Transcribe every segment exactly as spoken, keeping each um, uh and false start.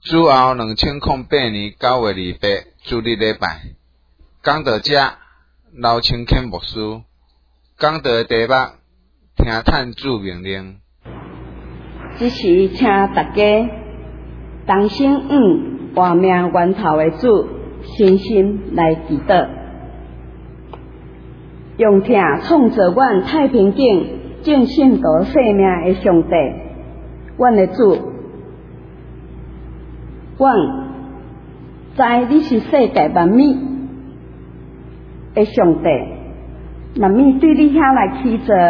主后两千零八年九月二八主日礼拜，讲道者刘清谦牧师，讲道的题目听探主命令。 即时请大家同心向活命源头的主深深来祈祷，用听创造阮太平境正信道生命的上帝，阮的主。阮知你是世界万物的上帝，万物对你遐来起造，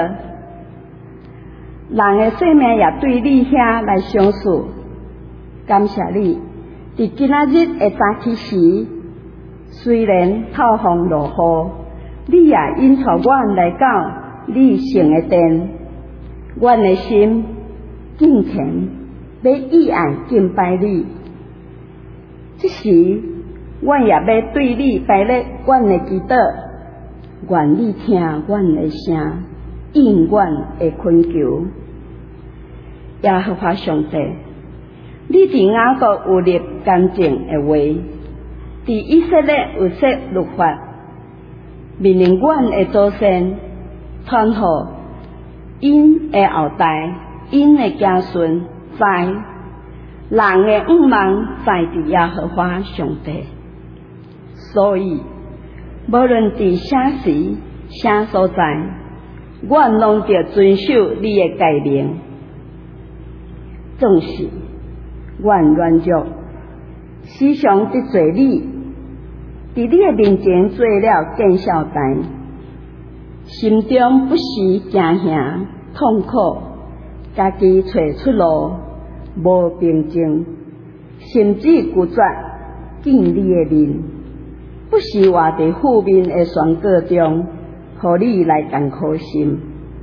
人的生命也对你遐来相似。感谢你，伫今仔日的早起时，虽然透风落雨，你也引带阮来到你圣的殿，阮的心敬虔要意爱敬拜你。即时，阮也要对你摆列阮的祈祷，愿你听阮的声，应阮的恳求。耶和华上帝，你伫雅各有立干净的话，伫以色列有设律法，命令阮的祖先传互因的后代，因的子孙知。人的仰望在伫耶和华上帝，所以无论伫啥时、啥所在，阮拢着遵守你的诫命。总是阮软弱，时常得罪你，伫你的面前做了见笑台，心中不时惊吓、痛苦，家己找出路。无平静，甚至拒绝见你的面，不是活伫负面的宣告中，互你来艰苦心。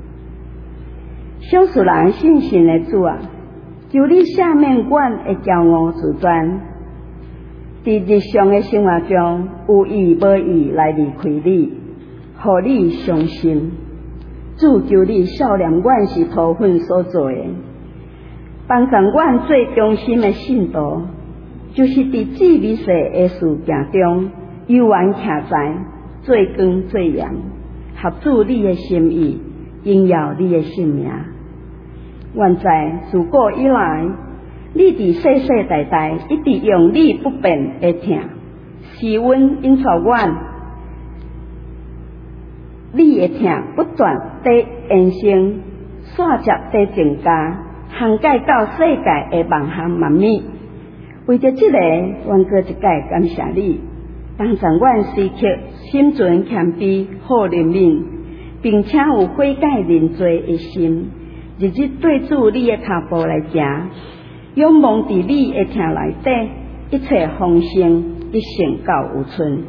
少数人信心的主啊，求你赦免阮的骄傲自专，伫日常的生活中有意无意来离开你，互你伤心。主求你少年阮是土粉所做的。帮助阮最忠心的信徒，就是伫至理性的事件中，悠然徛在做光做盐，合主你的心意，荣耀你的性命。愿在自古以来，你伫世世代代一直用你不变的听，是阮引导阮，你的听不断地延伸，线接地增加。涵盖到世界的万行万物，为着这个，阮搁一届感谢你，帮助阮时刻心存谦卑、好怜悯，并且有悔改认罪的心，日日对主你的脚步来行，仰望伫你的听内底，一切丰盛，一生到有存。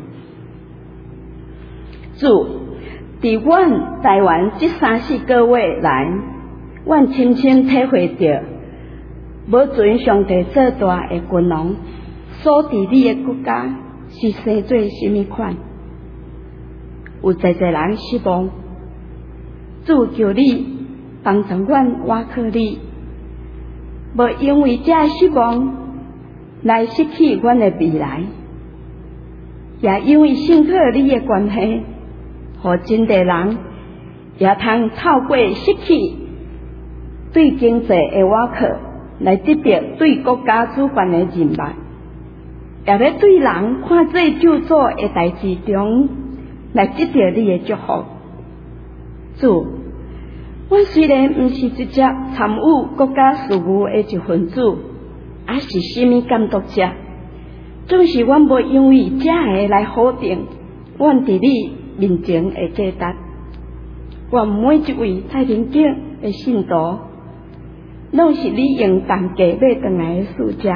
主，伫阮台湾这三四个月来。阮深深体会到，无准上帝做大的君王，所伫你的国家是生做甚物款？有侪侪人失望，主求你帮助阮倚靠你，无因为这失望来失去阮的未来，也因为信靠你的关系，互真侪人也通透过失去。对经济的倚靠，来得到对国家主办的任务，也要对人看做救助的代志中，来得到你的祝福。主，我虽然毋是直接参与国家事务的一份子，也是什么监督者，总是阮无因为这个来否定阮伫你面前的价值。愿每一位太平境的信徒。拢是你用重价买回来的使者。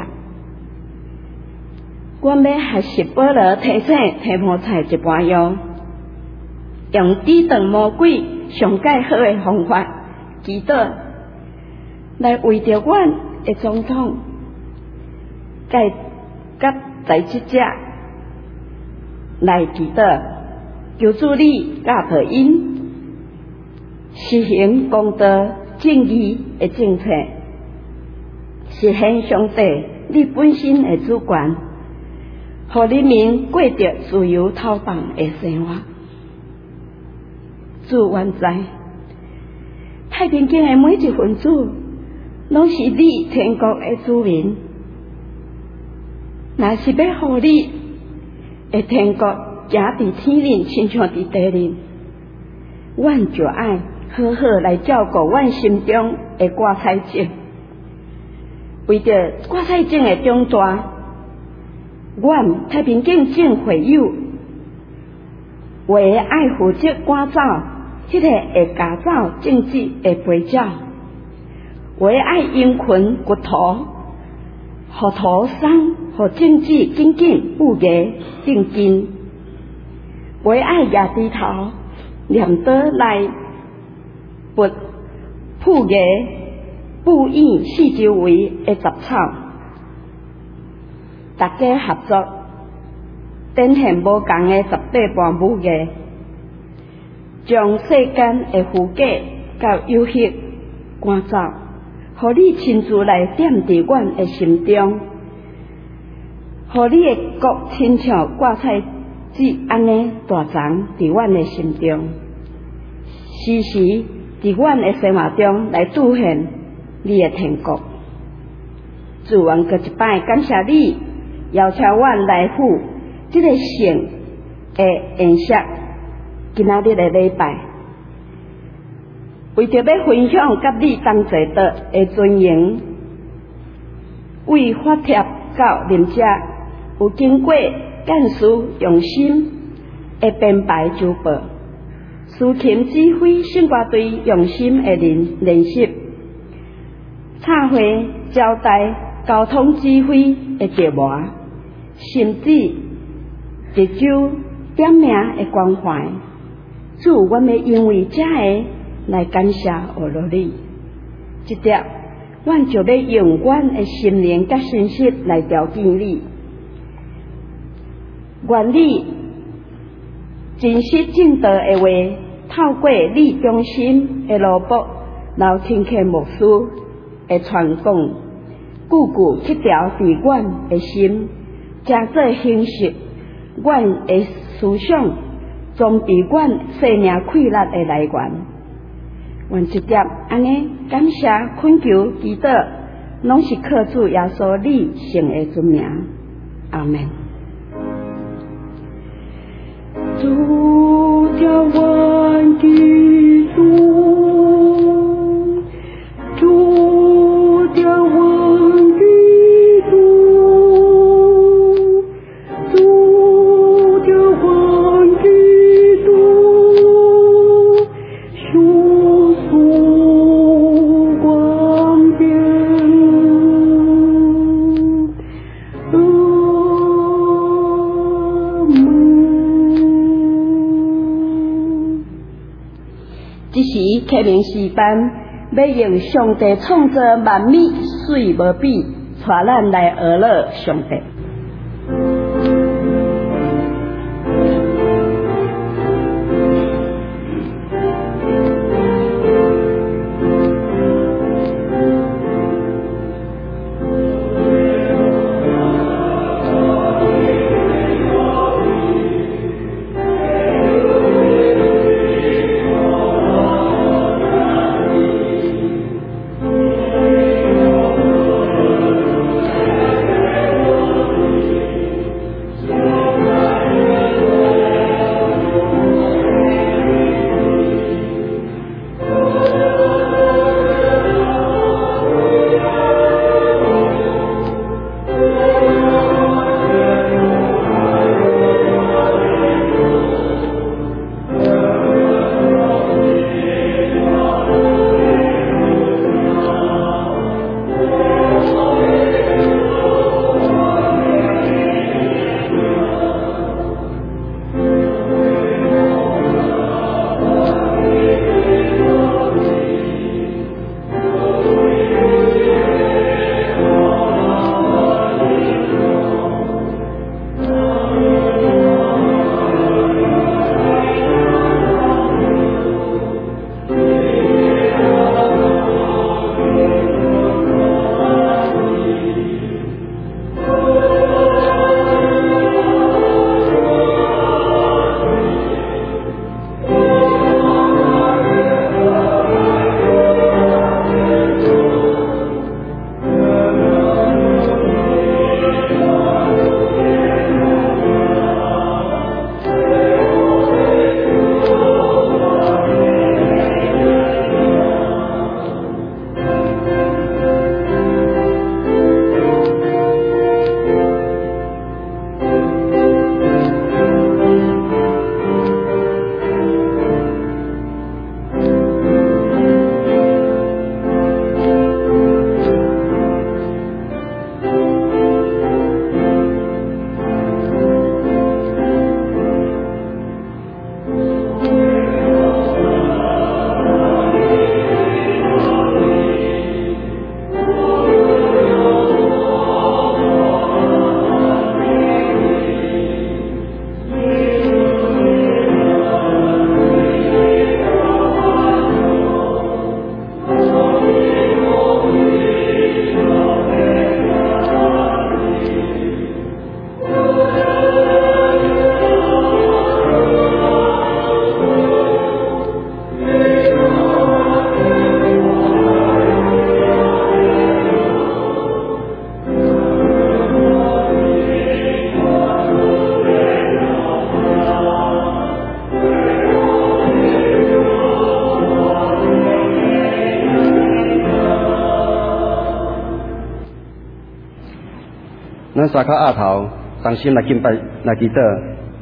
阮要学习保罗提醒提摩太一般样，用抵挡魔鬼上介好的方法，祈祷来为着阮的总统、甲甲在职者来祈祷，求主你教导因实行公道。正义的政策，实现上帝你本身的主权，互人民过着自由透放的生活。主原知，太平间的每一分子，拢是你天国的子民。若是要互你的天国行伫天顶，亲像伫地顶，阮就爱好好来照顾阮心中的挂彩种。为着挂彩种的长大，阮太平间众会友，为爱负责赶走迄个会假造政治的陪照，为爱因群骨头，互土桑，互政治紧紧不牙定根，为爱亚低头念倒来拔不牙不厌四周围的杂草，大家合作，展现无共的十八般武艺，将世间的虚假甲有形赶走，互你亲自来点伫阮的心中，互你的国亲像挂彩纸安尼大长伫阮的心中，时时伫阮的生活中来兑现你的天国。主愿阁一摆感谢你，邀请阮来赴这个圣的宴席，今仔日的礼拜，为着要分享甲你同齐道的尊荣，为发帖到临遮，有经过干事用心的编排周报，司琴指挥圣歌队用心的练练习，插会交代交通指挥的节目，甚至一周点名的关怀。主，阮要因为这个来感谢俄罗你，这点阮就要用阮的心灵甲信息来条件你。愿你真实正道的话，透过你中心的罗卜老听客牧师的传讲，句句去调伫阮的心，加做形式，阮的思想装备阮生命快乐的来源。愿这点安尼感谢恳求祈祷，拢是靠主耶稣你圣的尊名。阿门。 主叫万的主，主叫万的主，主叫万的主，修复光点。 这时启明时班要用上帝创造万米水无比，带咱来学乐上帝。 咱三脚鸭头，当心来敬拜来祈祷。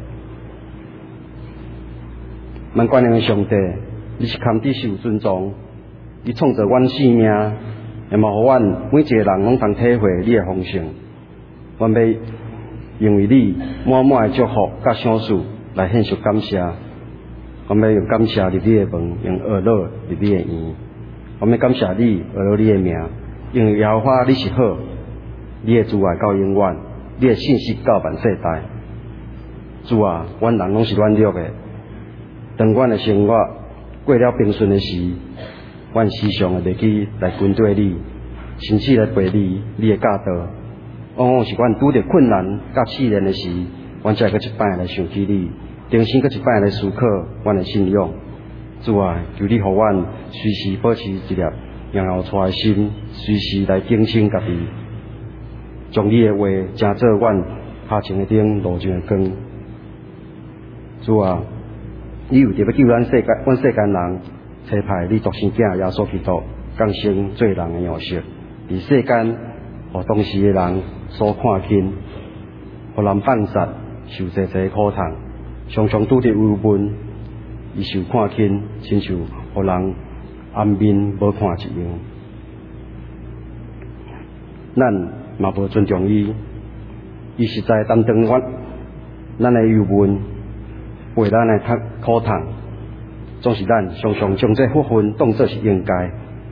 万冠的上帝，你是堪比受尊重，你创造阮生命，也嘛互阮每一个人拢通体会你的丰盛。阮要因为你满满的祝福甲赏赐来献上感谢。我们要用感谢入你的门，用恶乐入你的园。我们感谢你，恶乐你的名，因为耶和华你是好，你的慈爱到永远，你的信息到万世代。主啊，阮人拢是软弱的，当阮的生活过了平顺的时，阮时常会去来跟对你，甚至来背你你的教导。往往是阮拄着困难甲试炼的时，阮才会搁一摆来想起你。重新搁一摆来思考阮的信仰，主啊，求你互阮随时保持一粒仰后带的心，随时来警醒家己，将你的话成做阮下前的灯，路上的光。主啊，你为着要救咱世间阮世间人，差派你独生囝耶稣基督降生做人的样式，伫世间互当时的人所看轻，互人放杀，受济济苦痛。常常拄着忧闷，伊受看轻，亲像互人安面无看一样。咱嘛无尊重伊，伊实在担当阮咱的忧闷，为咱的苦痛，总是咱常常将这福分当作是应该。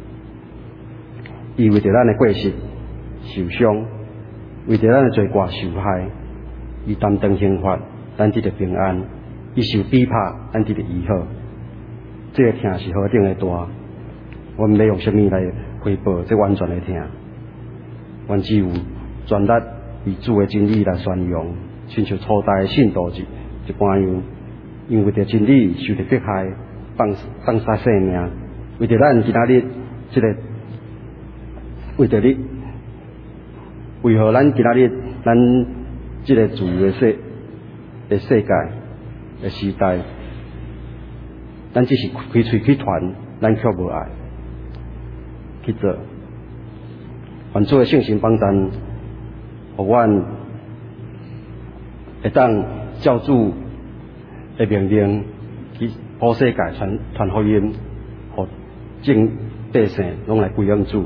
伊为着咱的过失受伤，为着咱的罪过受害，伊担当刑罚。咱得着平安，伊受逼迫，咱得着医好。这个疼是何等的大，我们要用什么来回报这完全的疼？阮只有全力为主的真理来宣扬，亲像初代的信徒一一般样，因为着真理受着迫害，放放杀性命，为着咱今仔日这个，为着你，为何咱今仔日咱这个自由的世？的世界的时代，咱只是开喙去传，咱却无爱去做。愿主的圣神帮咱，互阮会当照主的命令去普世界传传福音，互众百姓拢来归向主。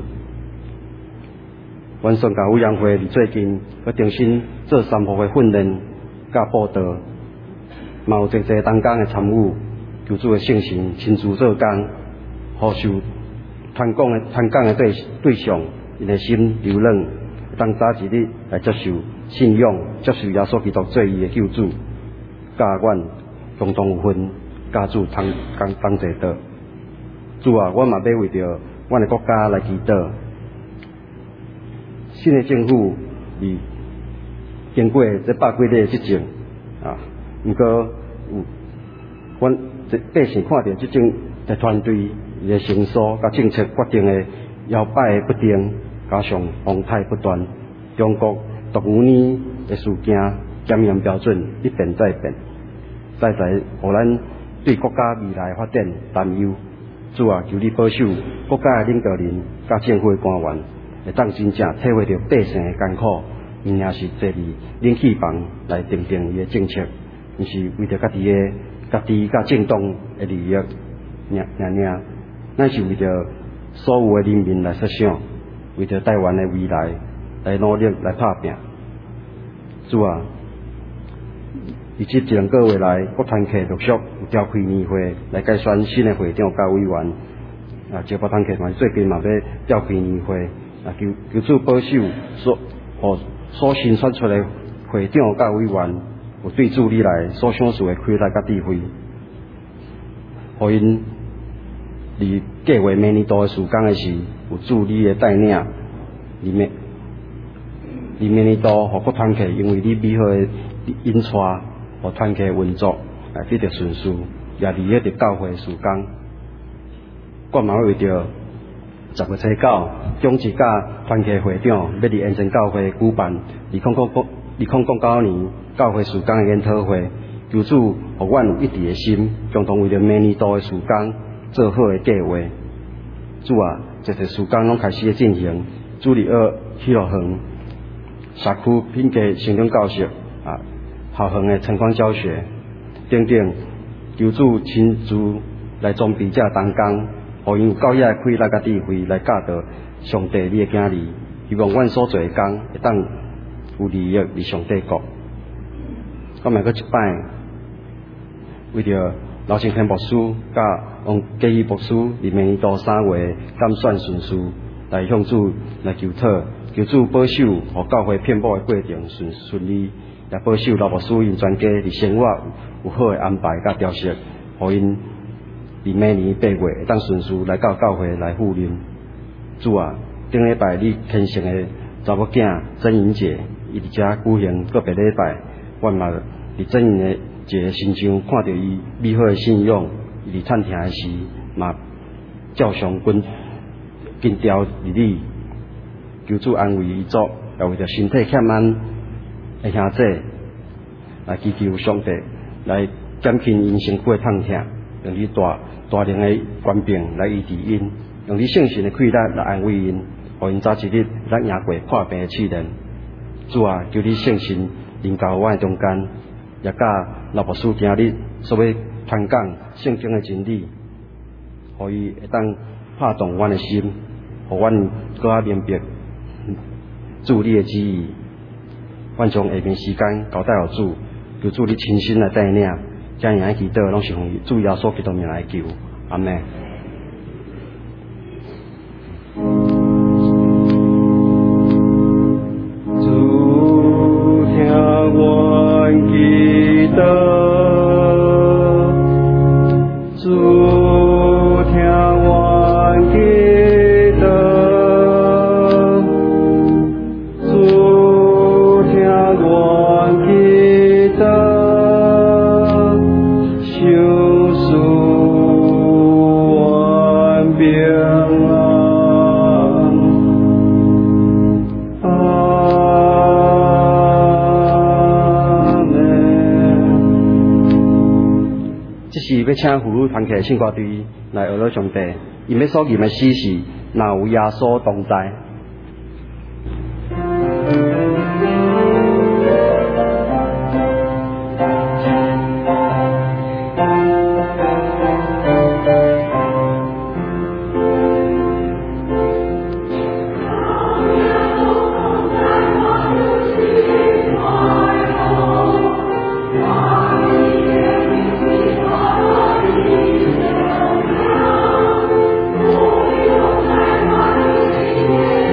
阮宣教委员会伫最近要重新做三步的训练。甲报道，嘛有侪侪同工的参与，求主的圣神亲自做工，互受传讲的传讲的对对象，因的心流冷，当早一日来接受信仰，接受耶稣基督做伊的救主，甲阮共同有份，甲主同同同齐道。主啊，阮嘛要为着阮的国家来祈祷，新的政府伫。经过这百几日的执政啊，毋过有阮这百姓看到这种的团队伊的成疏甲政策决定的摇摆不定，加上动态不断，中国独五年的事件检验标准一变再变，再再互咱对国家未来发展担忧。主啊，求你保守国家的领导人甲政府的官员，会当真正体会到百姓的艰苦。因也是坐伫冷气房来定定伊的政策，毋是为着家己的家己甲政党的利益，尔尔，咱是为着所有的人民来设想，为着台湾的未来来努力来打拼。主啊，以及一两个月来，各团体陆续有召开年会来改选新的会长甲委员，啊，这各团体嘛最近嘛要召开年会，啊，求求主保守所互。所新选出的会长甲委员，有对主理来所享受的开来甲智慧，互因伫计划明年度的事工的时，有助理的带领，伫明伫明年度，互各团体因为你美好的引带，互团体运作来得到顺序，也伫迄个教会事工。我嘛为着十月初九，总之甲团契会长要伫延伸教会举办二零零九二零零九年教会事工的研讨会，求主互阮有一致的心，共同为着明年度的事工做好的计划。主啊，这些事工拢开始进行，主日学、喜乐园、 社区品格成长教室啊，校园的晨光教学等等，求主亲自来装备这同工，互因有够野的开力甲智慧来教导上帝你的囝儿，希望阮所做的工会当有利益伫上帝国。我们搁一摆为着刘清天牧师甲王嘉义牧师伫明年度三月感选顺序来向主来求讨，求主保守，互教会遍布的过程顺顺利，也保守刘牧师因全家伫生活有好的安排甲调息，互因伫明年八月会当顺序来到教会来复任。主啊，顶礼拜你虔诚的查某囝真莹姐，伊伫遮举行个别礼拜，我嘛伫真莹的一个身上看到伊美好的信仰，伊伫探听的时嘛照常跟跟调伫你，求主安慰伊族，也为着身体欠安的兄弟来祈求上帝来减轻因身躯的痛痛，用你大大能的权柄来医治因，用你圣神的气力来安慰因，互因早一日咱赢过破病的试炼。主啊，求你圣神临到我的中间，也甲老牧师今日所要传讲圣经的真理，互伊会当拍动阮的心，互阮搁较明白主你的旨意。阮将下面时间交代互主，求主你亲身来带领，将样的祈祷拢是奉主耶稣基督名来求，阿门。 主听阮祈祷，主听阮祈祷，主听阮祈祷，相思阮平安。 这是要请妇女团契圣歌队来学了上帝，因要所念的诗是若有耶稣同在。 我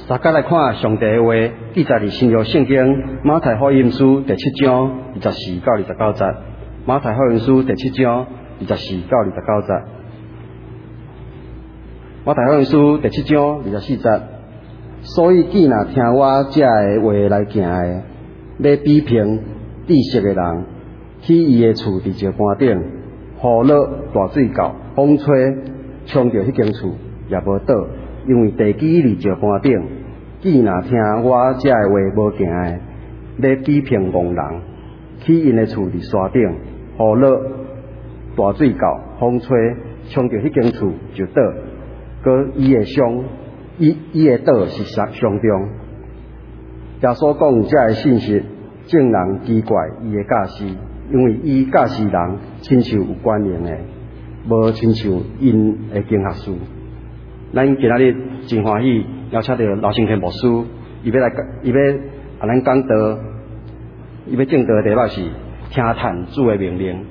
大家来看上帝的话，记载伫新约圣经马太福音书第七章二十四到二十九节。马太福音书第七章二十四到二十九节。马太福音书第七章二十四节。所以既若听我这个话来行的，要比评知识的人，去伊的厝伫石盘顶，雨落大水到，风吹，冲着迄间厝也无倒，因为地基伫石盘顶。既若听我这个话无行的，要比评戆人，去因的厝伫山顶，雨落大水到，风吹，冲着迄间厝就倒，搁伊的伤。伊伊的倒是上上重，耶稣讲这个信息，正人奇怪伊的教示，因为伊教示人亲像有关联的，无亲像因的经学书。咱今仔日真欢喜邀请到老先生牧师，伊要来，伊要啊咱讲道，伊要正道的题目是听谈主的命令。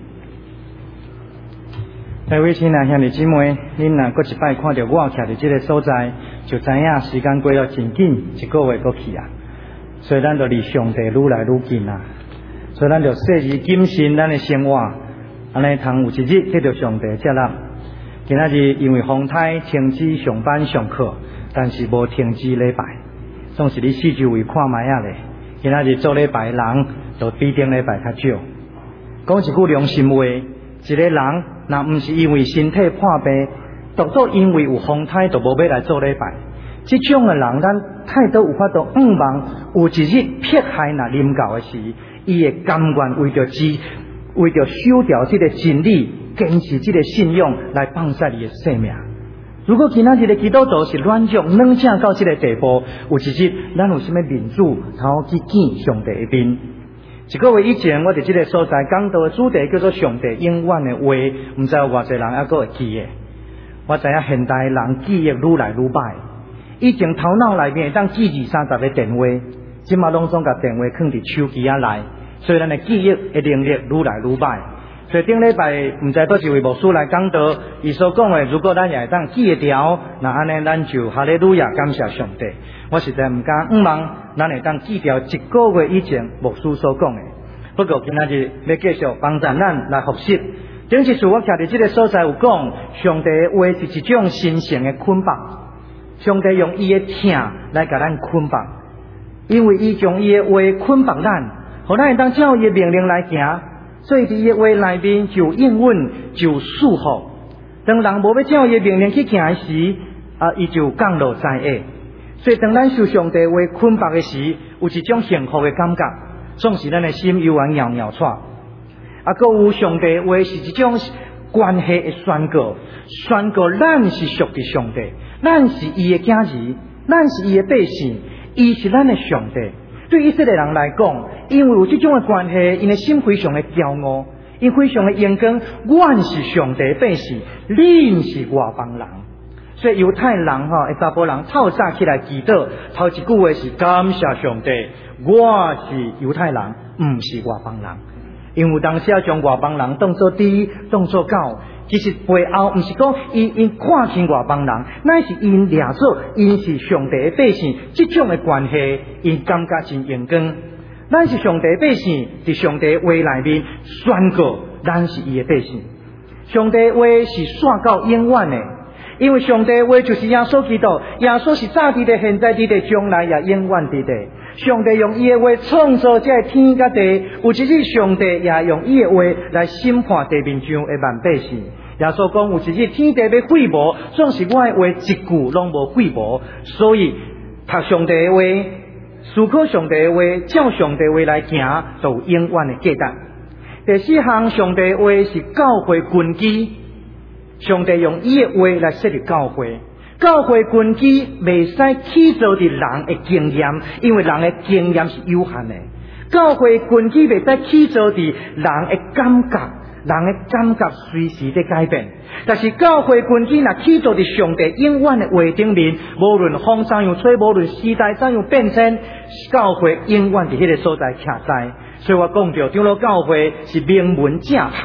各位亲爱兄弟姊妹，恁若搁一摆看到我徛伫即个所在，就知影时间过了真紧，一个月过去啊。所以咱就离上帝愈来愈近啊。所以咱就细致谨慎咱的生活，安尼通有一日得到上帝接纳。今仔日因为风台停止上班上课，但是无停止礼拜，总是你四周围看卖啊咧。今仔日做礼拜人，就比顶礼拜较少。讲一句良心话，一个人若毋是因为身体破病，独独因为有风台，就无要来做礼拜。这种的人，咱太多有法度仰望，有一日撇海若临到的时，伊会甘愿为着之，为着守掉这个真理，坚持这个信仰来放下伊的性命。如果今仔日的基督徒是软弱软正到这个地步，有一日咱有什么民主，头去见上帝的面。一个月以前，我伫这个所在讲到的主题叫做上帝永远的话，毋知有偌济人还佫会记的。我知影现代人记忆愈来愈歹，以前头脑内面会当记二三十个电话，即马拢总甲电话放伫手机仔内，所以咱的记忆的能力愈来愈歹。所以顶礼拜毋知倒一位牧师来讲到，伊所讲的，如果咱也会当记得牢，那安尼咱就哈利路亚感谢上帝。我实在毋敢仰望，咱会当记掉一个月以前牧师所讲的。不过今仔日要继续帮助咱来复习。顶一次我徛伫这个所在有讲，上帝的话是一种神圣的捆绑，上帝用伊的听来甲咱捆绑，因为伊将伊的话捆绑咱，互咱会当照伊的命令来行。所以伫伊的话内面就应允，就束缚。当人无要照伊的命令去行时，啊，伊就降落灾厄。所以当咱受上帝话捆绑的时，有一种幸福的感觉，总是咱的心又会摇摇喘。啊，搁有上帝话是一种关系的宣告，宣告咱是属于上帝，咱是伊的囝儿，咱是伊的百姓，伊是咱的上帝。对以色列人来讲，因为有这种的关系，因的心非常的骄傲，因非常的严格。我是上帝的百姓，恁是外邦人。所以犹太人哈，会查甫人透早起来祈祷，头一句话是感谢上帝，我是犹太人，唔是外邦人。因为当时要将外邦人当作猪，当作狗，其实背后唔是讲因因看轻外邦人，乃是因掠做因是上帝的百姓，这种的关系，因感觉真严格。咱是上帝的百姓，伫上帝的话内面宣告，咱是伊的百姓。上帝的话是线到永远的，因为上帝的话就是耶稣基督，耶稣是早伫地、现在伫地、将来也永远伫地。上帝用伊的话创造这天甲地，有一日上帝也用伊的话来审判地面上的万百姓。耶稣讲有一日天地要毁无，总是我的话一句拢无毁无。所以读上帝的话，思考上帝的话，照上帝的话来行，就有永远的价值。第四项，上帝的话是教会根基。上帝用伊的话来设立教会。教会根基袂使起造伫人的经验，因为人的经验是有限的。教会根基袂使起造伫人的感觉，人的感觉随时在改变。但是教会根基若起造伫上帝永远的话顶面，无论风怎样吹，无论时代怎样变迁，教会永远伫迄个所在徛在。所以我讲着长老教会是名门正派。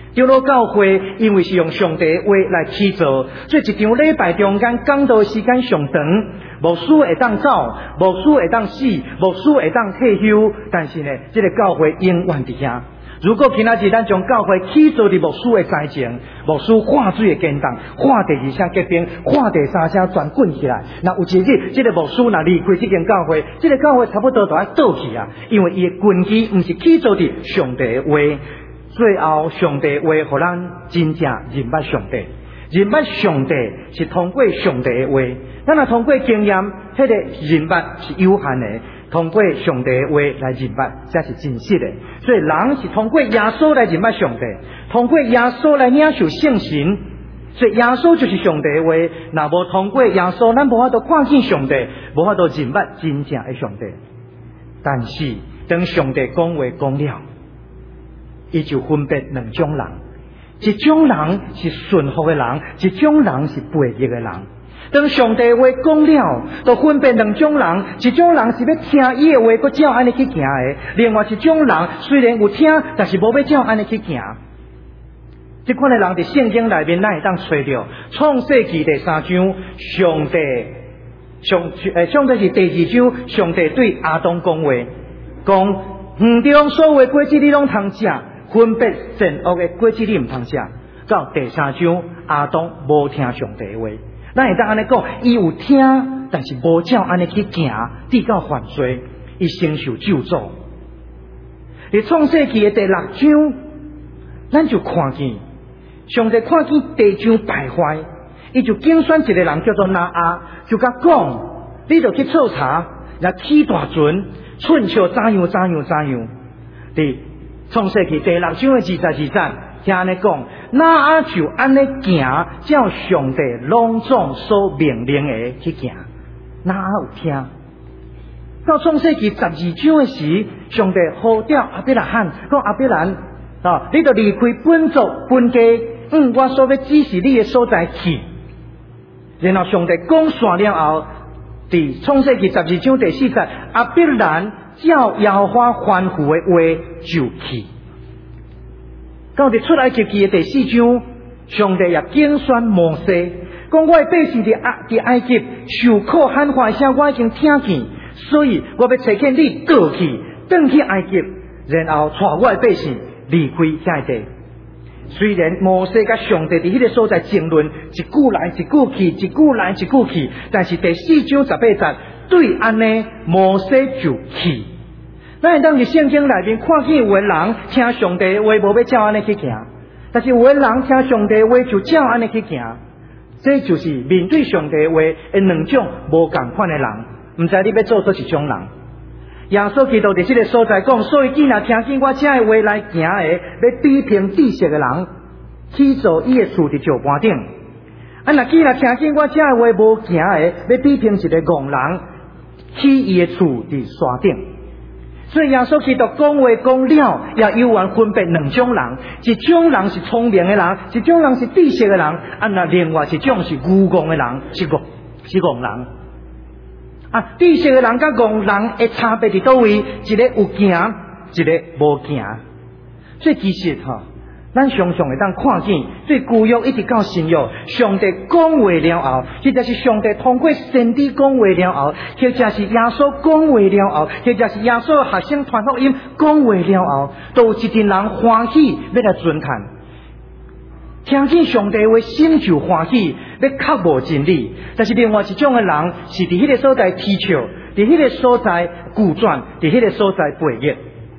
长老教会因为是用上帝的话来起造，所以一场礼拜中间讲道时间上长，牧师会当走，牧师会当死，牧师会当退休，但是呢，这个教会永远伫遐。如果今仔日咱将教会起造伫牧师的在前，牧师化水的建档，化第二声结冰，化第三声全滚起来。那有一日，这个牧师若离开这间教会，这个教会差不多就要倒去啊，因为伊的根基不是起造伫上帝的话。最后，上帝话互咱真正认捌上帝，认捌上帝是通过上帝的话，咱若通过经验，迄个认捌是有限的。通过上帝的话来认捌，才是真实的。所以人是通过耶稣来认捌上帝，通过耶稣来领受圣神。所以耶稣就是上帝的话，若无通过耶稣，咱无法度看见上帝，无法度认捌真正的上帝。但是当上帝讲话讲了，伊就分别两种人，一种人是顺服的人，一种人是悖逆的人。当上帝话讲了，就分别两种人，一种人是要听伊的话，佮照安尼去行的；另外一种人虽然有听，但是无要照安尼去行。这款的人伫圣经内面，咱会当找到创世纪第三章，上帝上诶，上帝是第二章，上帝对亚当讲话，讲园中所有的果子你拢通食，分别善恶的果子你唔通食。到第三章，亚当无听上帝的话。咱会当安尼讲，伊有听，但是无照安尼去行，直到犯罪，伊承受咒诅。伫创世纪的第六章，咱就看见上帝看见地上败坏，伊就拣选一个人叫做拿阿，就甲讲，你着去彻查，若起大船，寸笑怎样怎样怎样。伫创世纪第六章的二十二节。听安尼讲，那阿就安尼行，照上帝隆重所命令的去行。那阿有听。到创世纪十二章的时，上帝呼召亚伯拉罕，讲亚伯兰啊，你着离开本族本家，嗯，我所要指示你的所在去。然后上帝讲算了后，伫创世纪十二章第四节，亚伯兰照耶和华吩咐的话就去。到伫出埃及记的第四章，上帝也拣选摩西，讲我的百姓伫埃伫埃及受苦喊话声，我已经听见，所以我要找见你过去，转去埃及，然后带我的百姓离开遐地。虽然摩西甲上帝伫迄个所在争论，一句来一句去，一句来一句去，但是第四章十八节对安尼，摩西就去。咱会当伫圣经内面看见有个人听上帝的话，无要照安尼去行；但是有个人听上帝的话，就照安尼去行。这就是面对上帝的话的两种无共款的人。唔知你要做做一种人。耶稣基督伫这个所在讲，所以既然听见我这的话来行的，要批评知识的人，起造伊的厝伫石盘顶；啊，若既然听见我这的话无行的，要批评一个戆人，起伊的厝伫山顶。所以耶稣基督讲话讲了，也有完分别两种人，一种人是聪明的人，一种人是知识的人，啊，那另外一种是愚戆的人，是戆是戆人。啊，知识的人甲戆人的差别伫倒位？一个有行，一个无行。所以其实哈，咱常常会当看见，对旧约一直到新约，上帝讲话了后，或者是上帝通过先知讲话了后，或者是耶稣讲话了后，或者是耶稣学生传福音讲话了后，都有一群人欢喜要来尊看。听见上帝话，心就欢喜，要刻无真理。但是另外一种的人，是伫迄个所在踢笑，伫迄个所在固转，伫迄个所在背逆。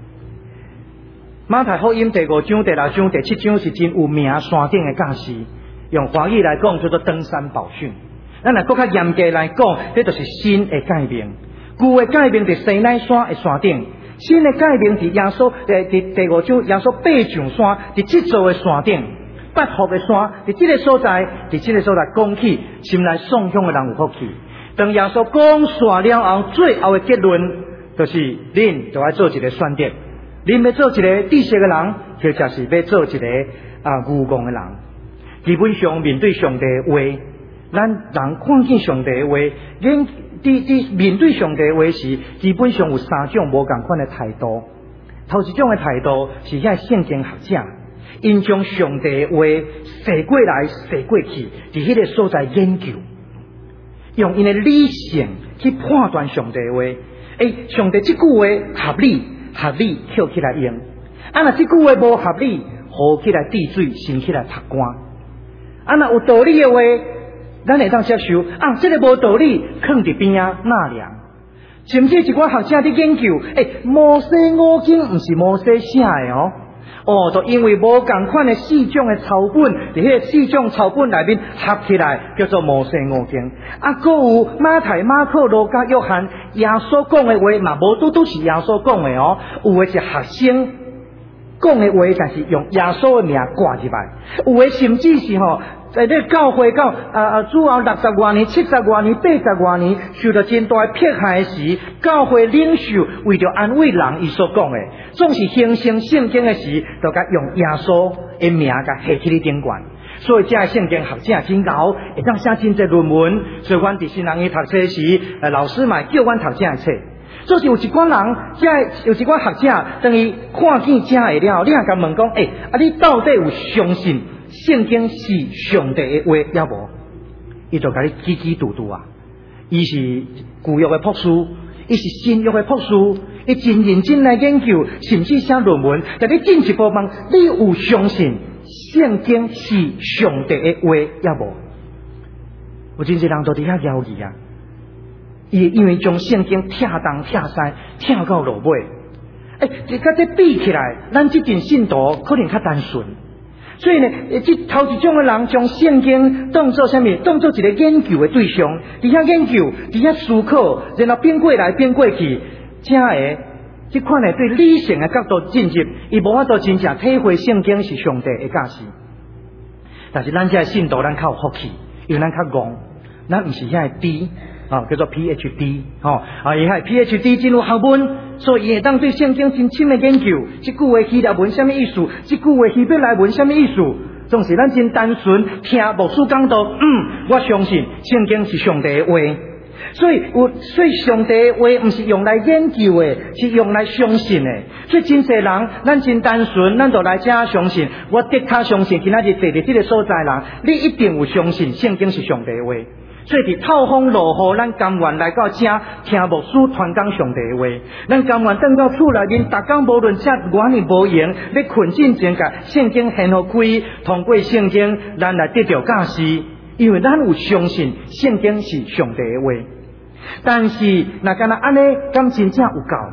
马太福音第五章、第六章、第七章是真有名山顶的教示，用华语来讲叫做登山宝训。咱若更较严格来讲，这就是新的诫命。旧的诫命伫西奈山的山顶，新的诫命伫耶稣伫伫第五章耶稣爬上山，伫这座的山顶。八福的山，伫这个所在，伫这个所在讲起，心内送向的人有福气。当耶稣讲煞了后，最后的结论就是恁就要做一个选择，恁要做一个知识的人，或者是要做一个啊愚戆的人。基本上面对上帝的话，咱人看见上帝的话，恁伫伫面对上帝的话时，基本上有三种无共款的态度。头一种的态度是遐圣经学者。 因将上帝的话写过来写过去，伫迄个所在研究，用因的理性去判断上帝的话。诶，上帝这句话合理，合理跳起来用；啊，若这句话无合理，好起来滴水，先起来晒干。啊，若有道理的话，咱会当接受。啊，这个无道理，放伫边啊纳凉。甚至一寡学者伫研究，诶，摩西五经毋是摩西写的哦。哦，就因为无共款的四种的草本，伫迄个四种草本内面合起来，叫做摩西五经。啊，搁有马太、马可、路加、约翰，耶稣讲的话嘛，无拄拄是耶稣讲的哦，有的是学生讲的话，但是用耶稣的名挂入来，有的甚至是吼、哦。在这教会到啊啊，主后六十多年、七十多年、八十多年，受到真大的迫害时，教会领袖为着安慰人，伊所讲的，总是形成圣经的时，就甲用耶稣的名甲下起哩顶冠。所以这个圣经学者真牛，会当写真侪论文。所以阮伫新人院读册时，呃，老师嘛叫阮读这个册。就是有一寡人，这有一寡学者，等于看见这个了，你若甲问讲，诶、欸，啊，你到底有相信？圣经是上帝的话，也无，伊就甲你支支嘟嘟啊！伊是旧约的博士，伊是新约的博士，伊真认真来研究，甚至写论文。但你进一步问，你有相信圣经是上帝的话，也无？有真侪人都伫遐犹豫啊！伊因为将圣经拆东拆西，拆到落尾，诶、欸，这甲这比起来，咱这阵信徒可能较单纯。所以呢，即头一种的人将圣经当作什么？当作一个研究的对象，伫遐研究，伫遐思考，然后变过来变过去，这个即款的对理性的角度进入，伊无法度真正体会圣经是上帝的教示。但是咱这信徒咱较有福气，因为咱较戆，咱毋是遐个 D 啊，叫做 P H D 吼啊，伊遐 P H D 进入学问。所以伊会当对圣经真深的研究，即句话希腊文什么意思？即句话希伯来文什么意思？总是咱真单纯听牧师讲道，嗯，我相信圣经是上帝的话。所以有，所以上帝的话毋是用来研究的，是用来相信的。所以真侪人，咱真单纯，咱就来遮相信。我的确相信，今仔日坐伫这个所在人，你一定有相信圣经是上帝的话。所以伫透风落雨，咱甘愿来到遮听牧师传讲上帝的话，咱甘愿等到厝内面，逐工无论遮外面无闲，要困进前甲圣经掀好开，通过圣经，咱来得到教示，因为咱有相信圣经是上帝的话。但是，若敢若安尼，敢真正有够？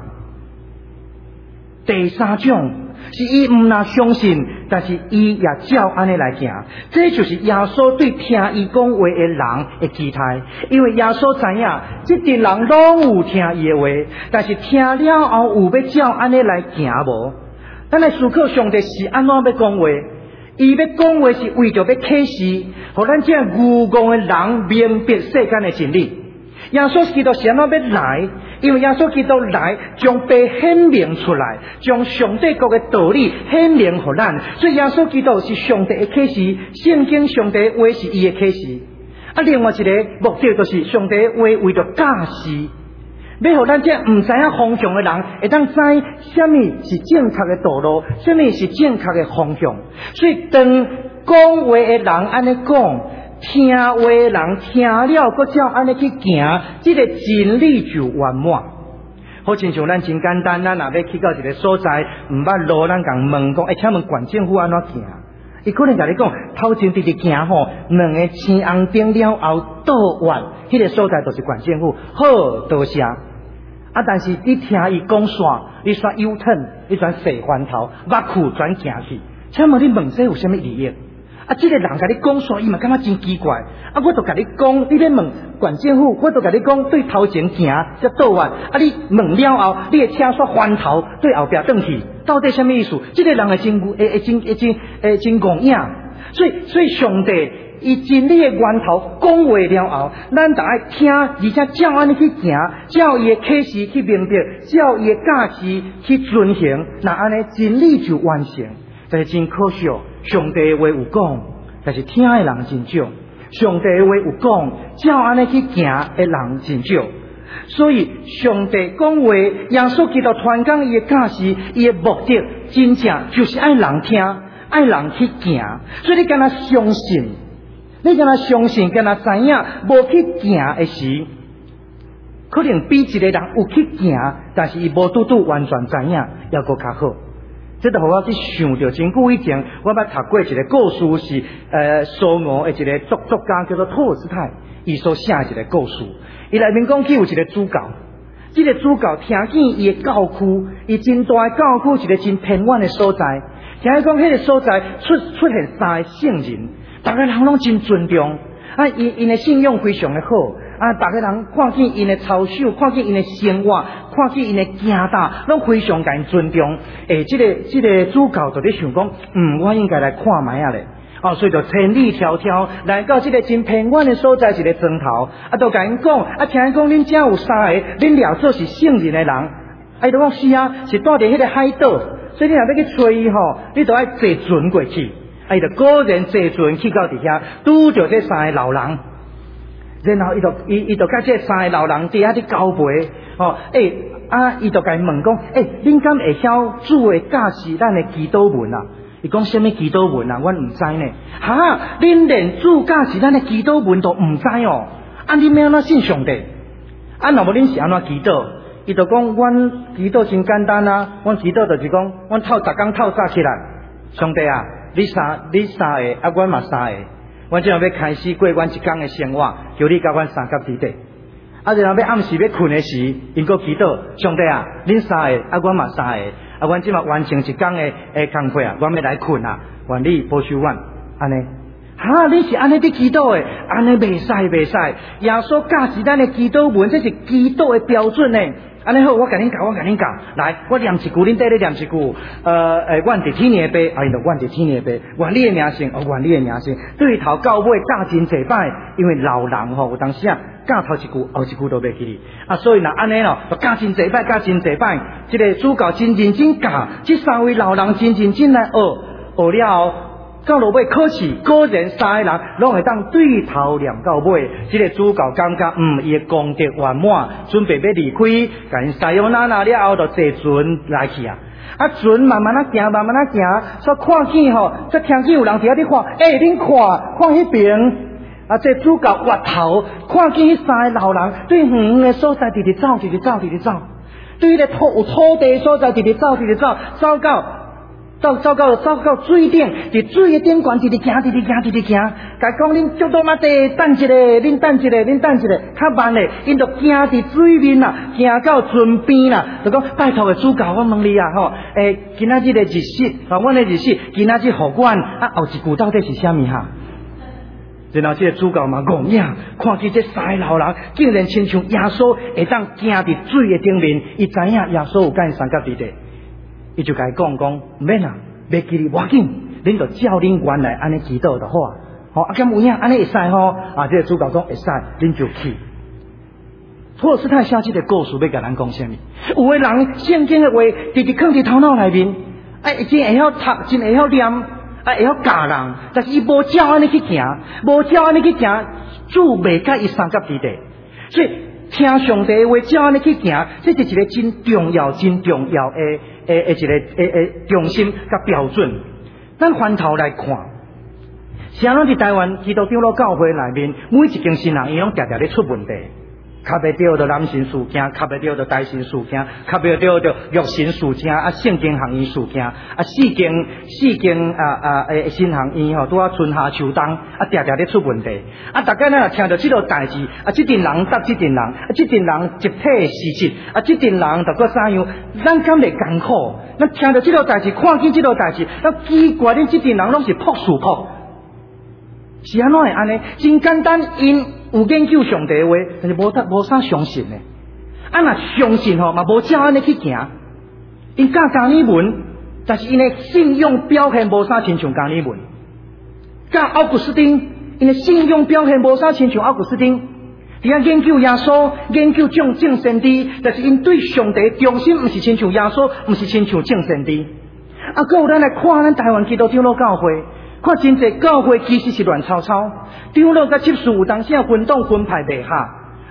第三种是伊毋若相信，但是伊也照安尼来行，这就是耶稣对听伊讲话的人的期待。因为耶稣知影，这群人拢有听伊的话，但是听了后有要照安尼来行无？咱来思考上帝是安怎要讲话？伊要讲话是为着要启示，互咱这愚戆的人明白世间的真理。耶稣基督是安怎要来？因为耶稣基督来，将被显明出来，将上帝国的道理显明给咱。所以耶稣基督是上帝的启示，圣经上帝的话是伊的启示。啊，另外一个目的就是上帝的话为着教示，要互咱这唔知影方向的人会当知什么是正确的道路，什么是正确的方向。所以当讲话的人安尼讲。听话的人听了，搁照安尼去行，这个真理就圆满。好，亲像咱真简单，咱若要去到一个所在，毋捌路，咱共问讲，哎，请问县政府安怎行？伊可能甲你讲，头前直直行吼，两个青红灯了后倒弯，迄个所在就是县政府。好，多谢。啊，但是你听伊讲煞，你煞 U turn， 你转西环头，挖苦转行去，请问你问这有啥物利益？啊！这个人甲你讲说，伊嘛感觉真奇怪。啊，我都甲你讲，你咧问县政府，我都甲你讲对头前行才倒弯。啊，你问了后，你的车煞翻头对后壁转去，到底什么意思？这个人会真会会真会真会真戆影。所以，所以上帝伊真理的源头讲话了后，咱就爱听，而且照安尼去行，照伊的启示去明白，照伊的教示去遵行，那安尼真理就完成。但是真可惜。上帝的话有讲，但是听的人真少。上帝的话有讲，照安尼去行的人真少。所以上帝讲话，耶稣基督传讲伊的教示，伊的目的真正就是爱人听， 爱人去行，所以你敢若相信，你敢若相信，敢若知影，无去行的时，可能比一个人有去行，但是伊无拄拄完全知影，要搁较好。这就互我去想到真久以前，我捌读过一个故事，是呃苏俄的一个作作家叫做托尔斯泰，伊所写一个故事。伊内面讲起有一个主角，这个主角听见伊的教区，伊真大的教区，一个真偏远的所在。听讲迄个所在出出现三个圣人，大家人拢真尊重，啊，因因的信用非常的好。啊！大家人看见因的操守，看见因的生活，看见因的行大，拢非常甲因尊重。诶，这个这个主教就咧想讲，嗯，我应该来看卖啊咧。哦，所以就千里迢迢来到这个真偏远的所在，一个庄头，啊，就甲因讲，啊，听因讲恁遮有三个，恁了做是圣人的人，啊，就讲是啊，是住伫迄个海岛，所以你若要去找伊吼，你就爱坐船过去，啊，伊就果然坐船去到伫遐，拄着这三个老人。然后伊就伊伊就甲这三个老人伫遐伫交陪，哦，诶、欸，啊，伊就甲伊问讲，诶、欸，恁敢会晓主会教示咱的祈祷文啊？伊讲什么祈祷文啊？阮唔知呢。哈，恁连主教示咱的祈祷文都唔知哦？啊，恁要安怎信上帝？啊，若无恁是安怎祈祷？伊就讲，阮祈祷真简单啊，阮祈祷就是讲，阮透逐工透早起来，上帝啊，你三你三个，啊，阮嘛三个。阮即下要开始过阮一天的生活，叫你甲阮三甲伫地。啊，然后要暗时要困的时，因个祈祷，上帝啊，恁三个，啊，阮嘛三个，啊，阮即马完成一天的诶工作啊，阮要来困啊，愿你保守阮，安尼。哈，你是安尼伫祈祷的，安尼袂使袂使。耶稣教示咱的祈祷文，这是祈祷的标准呢。安尼好，我甲恁教，我甲恁教。来，我念一句，恁缀咧念一句。呃，诶，愿伫天的爸，啊，因就愿伫天的爸。愿你的名声，哦，愿你的名声。对头到尾教真济摆，因为老人吼有当时啊，教头一句，后一句都袂记哩。啊，所以若安尼咯，教真济摆，教真济摆。这个主教真认真教，这三位老人真认真来学，学了后。到落尾考试，果然三个人拢会当对头念到尾。这个主教感觉，嗯，伊的功德圆满，准备要离开，甲因西洋拿拿了后，就坐船来去啊。啊，船慢慢啊行，慢慢啊行，所看见吼，则听见有人伫遐咧看，诶、欸，恁看，看迄边。啊，这主教越头，看见迄三个老人对远远的所在直直走，直直走，直直走，对迄个土有土地所在直直走，直直走，走到。走走到走到水顶，伫水的顶悬，直直行，直直行，直直行。甲讲恁足多嘛地，等一下，恁等一下，恁等一下，较慢咧，因就行伫水面啦，行到船边啦，就讲拜托个主教，我问你啊，吼，诶、欸，今仔日的日式，啊，阮的日式，今仔日互阮啊，后一句到底是啥物哈？然后这个主教嘛戆影，看见这三个老人竟然亲像耶稣会当行伫水的顶面，伊知影耶稣有甲因三角伫地。伊就甲伊讲讲，唔免啦，袂记哩，要紧，恁就照恁原来安尼祈祷就好啊。吼、哦，啊，咁有影安尼会使吼，啊，这个主教讲会使，恁就去。托尔斯泰写这个故事要甲咱讲啥物？有的人圣经的话直直放伫头脑内面，啊，真会晓读，真会晓念，啊，会晓教人，但是伊无照安尼去行，无照安尼去行，主袂甲伊三甲伫地，所以。听上帝的话，照安尼去行，这是一个真重要、真重要的诶诶一个诶诶重心甲标准。咱翻头来看，像咱伫台湾基督长老教会内面，每一间信仰伊拢常常咧出问题。卡袂着就男神事件，卡袂着就大神事件，卡袂着就肉神事件，啊圣经行医事件，啊四间四间啊啊诶新行医吼，拄啊春夏秋冬，啊常常咧出问题。啊，大家若听到即个代志，啊即阵人搭即阵人，啊即阵人集体失职，啊即阵人就搁怎样？咱敢会艰苦？咱听到即个代志，看见即个代志，咱奇怪恁即阵人拢是朴素朴。是安怎会安尼？真简单，因有研究上帝的话，但是无得无啥相信呢。啊，若相信吼，嘛无照安尼去行。因教加尔文，但是因的信用表现无啥亲像加尔文。教奥古斯丁，因的信用表现无啥亲像奥古斯丁。伫遐研究耶稣，研究种种先知，但是因对上帝忠心，毋是亲像耶稣，毋是亲像种先知。啊，搁有咱来看咱台湾基督长老教会。看真济教会其实是乱糟糟，长老甲执事有当时啊分党分派袂合，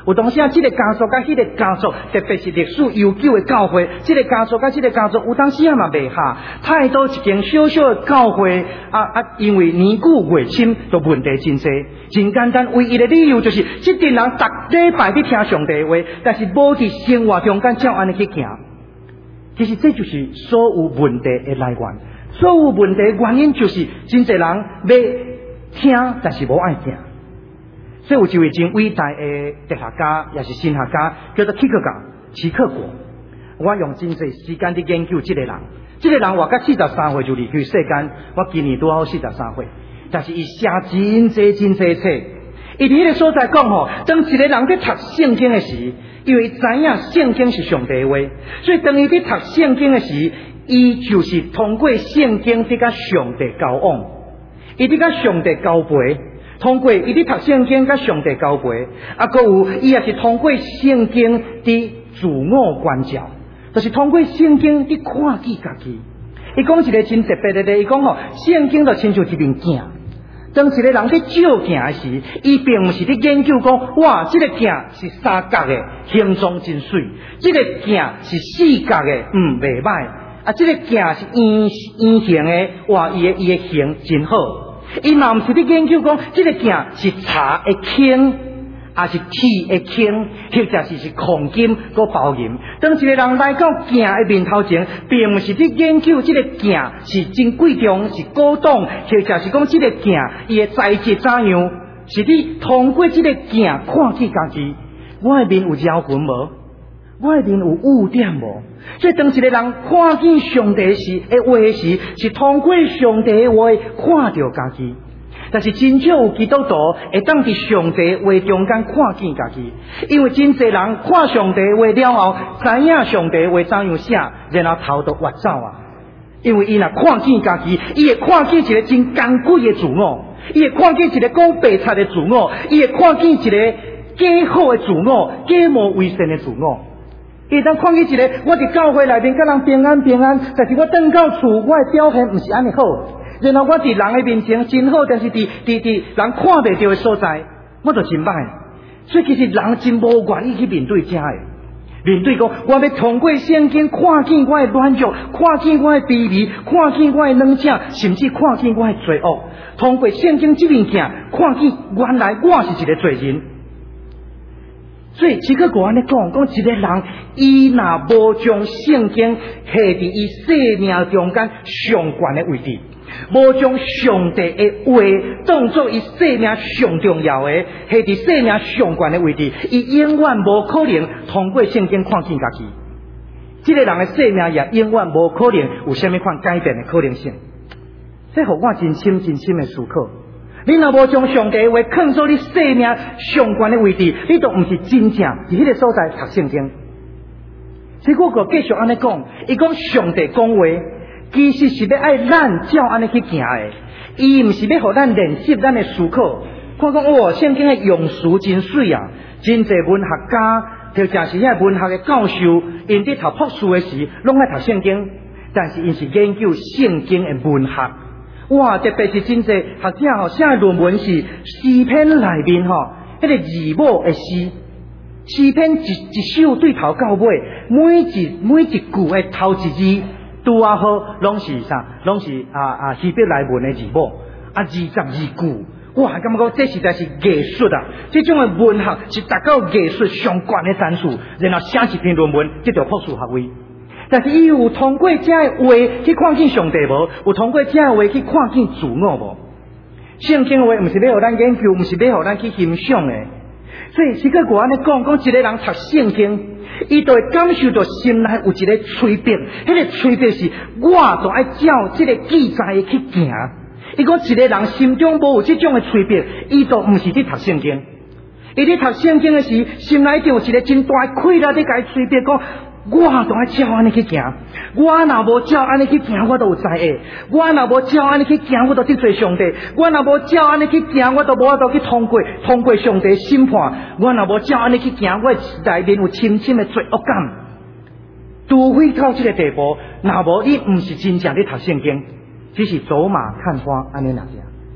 有当时啊，这个家族甲迄个家族，特别是历史悠久的教会，这个家族甲这个家族，有当时啊嘛袂合，太多一间小小的教会啊啊，因为年久月深，都问题真多。真简单，唯一的理由就是，这群人逐礼拜去听上帝的话，但是无伫生活中间照安尼去行。其实这就是所有问题的来源。所有问题的原因就是，真侪人要听，但是无爱听。所以有一位真伟大的哲学家，也是神学家，叫做齐克果，齐克果。我用真侪时间去研究这个人。这个人活到四十三岁就离开世间，我今年拄好四十三岁。但是伊写真侪真侪册。伊伫迄个所在讲吼，当一个人在读圣经的时，因为伊知影圣经是上帝的话，所以当伊在读圣经的时，伊就是通过圣经伫甲上帝交往，伊伫甲上帝交陪。通过伊伫读圣经甲上帝交陪，啊，搁有伊也是通过圣经伫自我观照，就是通过圣经伫看见家己。伊讲一个真特别的咧，伊讲吼，圣经就亲像一面镜，当一个人伫照镜的时，伊并毋是伫研究讲，哇，这个镜是三角的，形状真水；这个镜是四角的，嗯，袂歹。啊，这个镜是圆圆形的，哇，伊的伊的形真好。伊嘛毋是伫研究讲，这个镜是茶的孔，也是铁的孔，或者是是黄金个包银。当一个人来到镜的面头前，并毋是伫研究这个镜是真贵重、是高档，或者是讲这个镜伊的材质怎样，是伫通过这个镜看见家己，我的面有焦痕无？我的面有污点无？所以当一个人看见上帝时的话时，是通过上帝的话看到家己。但是真少有基督徒会当伫上帝的话中间看见家己，因为真侪人看上帝的话了后，知影上帝的话怎样写，然后头都挖走啊。因为伊若看见家己，伊会看见一个真konkr贵的自我，伊会看见一个讲白贼的自我，伊会看见一个假好的自我，假冒伪善的自我。伊当看见一个，我伫教会内面甲人平安平安，但是我转到厝，我的表现毋是安尼好。然后我伫人的面前真好，但是伫伫伫人看袂到的所在，我就真歹。所以其实人真无愿意去面对这个，面对讲，我要通过圣经看见我的软弱，看见我的卑微，看见我的软弱，甚至看见我的罪恶。通过圣经这面镜，看见原来我是一个罪人。所以，这个我安尼讲，讲一个人，伊若无将圣经下伫伊生命中间上悬的位置，无将上帝的话当作伊生命上重要的，下伫生命上悬的位置，伊永远无可能通过圣经看见家己。这个人的生命也永远无可能有虾米款改变的可能性。这互我真深真深的思考。你若无将上帝的话放做你生命上悬的位置，你都毋是真正伫迄个所在读圣经。所以我个继续安尼讲，伊讲上帝讲话，其实是要爱咱照安尼去行的，伊毋是要互咱练习咱的思考。看讲哦，圣经的用词真水啊，真侪文学家，或者是遐文学的教授，因伫读博士的时，拢爱读圣经，但是因是研究圣经的文学。哇！特别是真侪学者吼写论文是诗篇内面吼，迄个字母的诗，诗篇一一首对头到尾，每一每一句的头一字拄啊好，拢是啥？拢是啊啊希伯来文的字母，啊二十二句。哇！感觉这实在是艺术啊！这种的文学是达到艺术上悬的层次，然后写一篇论文，得到博士学位。但是伊有通过这个话去看见上帝无？有通过这个话去看见自我无？圣经的话毋是要互咱研究，毋是要互咱去欣赏的。所以是个我安尼讲，讲一个人读圣经，伊就会感受到心内有一个催逼，迄个催逼是我就爱照这个记载的去行。伊讲一个人心中无有这种的催逼，伊就毋是伫读圣经。伊伫读圣经的时，心内就有一个真大的快乐伫甲伊催逼讲。我都爱照安尼去行，我若无照安尼去行，我都有知影；我若无照安尼去行，我都得罪上帝；我若无照安尼去行，我都无法度去通过通过上帝审判；我若无照安尼去行，我内面有深深的罪恶感。除非到这个地步，若无你毋是真正咧读圣经，只是走马看花安尼那样。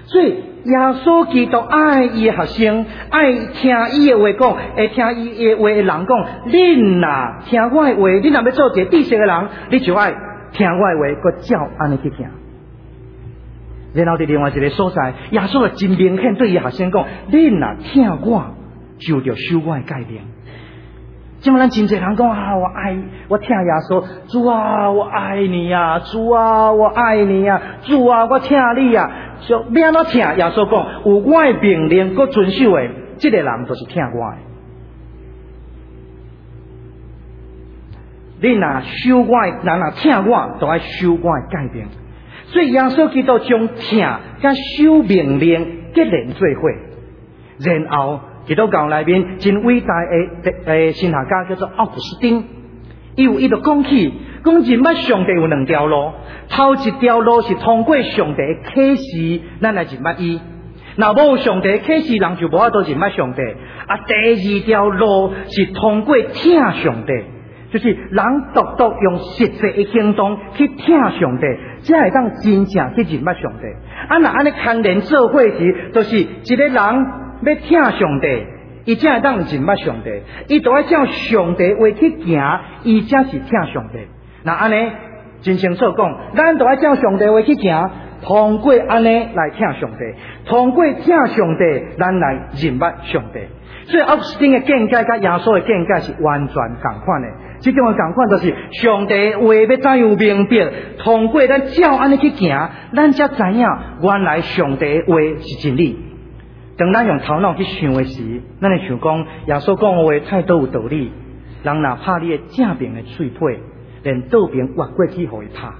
所以耶稣基督爱伊的学生，爱听伊的话讲，会听伊的话的人讲，恁呐听我的话，恁若要做一个知识的人，你就爱听我的话，佮照安尼去行。然后伫另外一个所在，耶稣也真明显对伊学生讲，恁若听我，就着受我的改变。今咱真侪人讲啊，我爱我听耶稣，主啊，我爱你啊，主啊，我爱你啊，主啊，我听你啊。就要安怎听？耶稣讲，有我的命令，佮遵守的，这个人就是听我的。你若守我的，人若听我，就爱守我的改变。所以耶稣基督将听甲守命令结连做伙，然后基督教内面真伟大的诶神学家叫做奥古斯丁，伊有伊就讲起，讲人捌上帝有两条路，头一条路是通过上帝的启示，咱来认捌伊。若无上帝的启示，人就无法度认捌上帝。啊，第二条路是通过听上帝。就是人独独用实际的行动去听上帝，才会当真正去认捌上帝。啊，若安尼牵连做伙时，就是一个人要听上帝，伊才会当认捌上帝。伊就要照上帝话去行，伊才是听上帝。那安尼真清楚讲，咱就要照上帝话去行，通过安尼来听上帝，通过听上帝，咱来认捌上帝。所以奥古斯丁的见解甲耶稣的见解是完全同款的。这种的同款就是上帝话要怎样明白，通过咱照安尼去行，咱才知影原来上帝的话是真理。当咱用头脑去想的时，咱会想讲耶稣讲的话太多有道理，人哪怕你的正面的喙皮，连倒边挖过去互伊拍。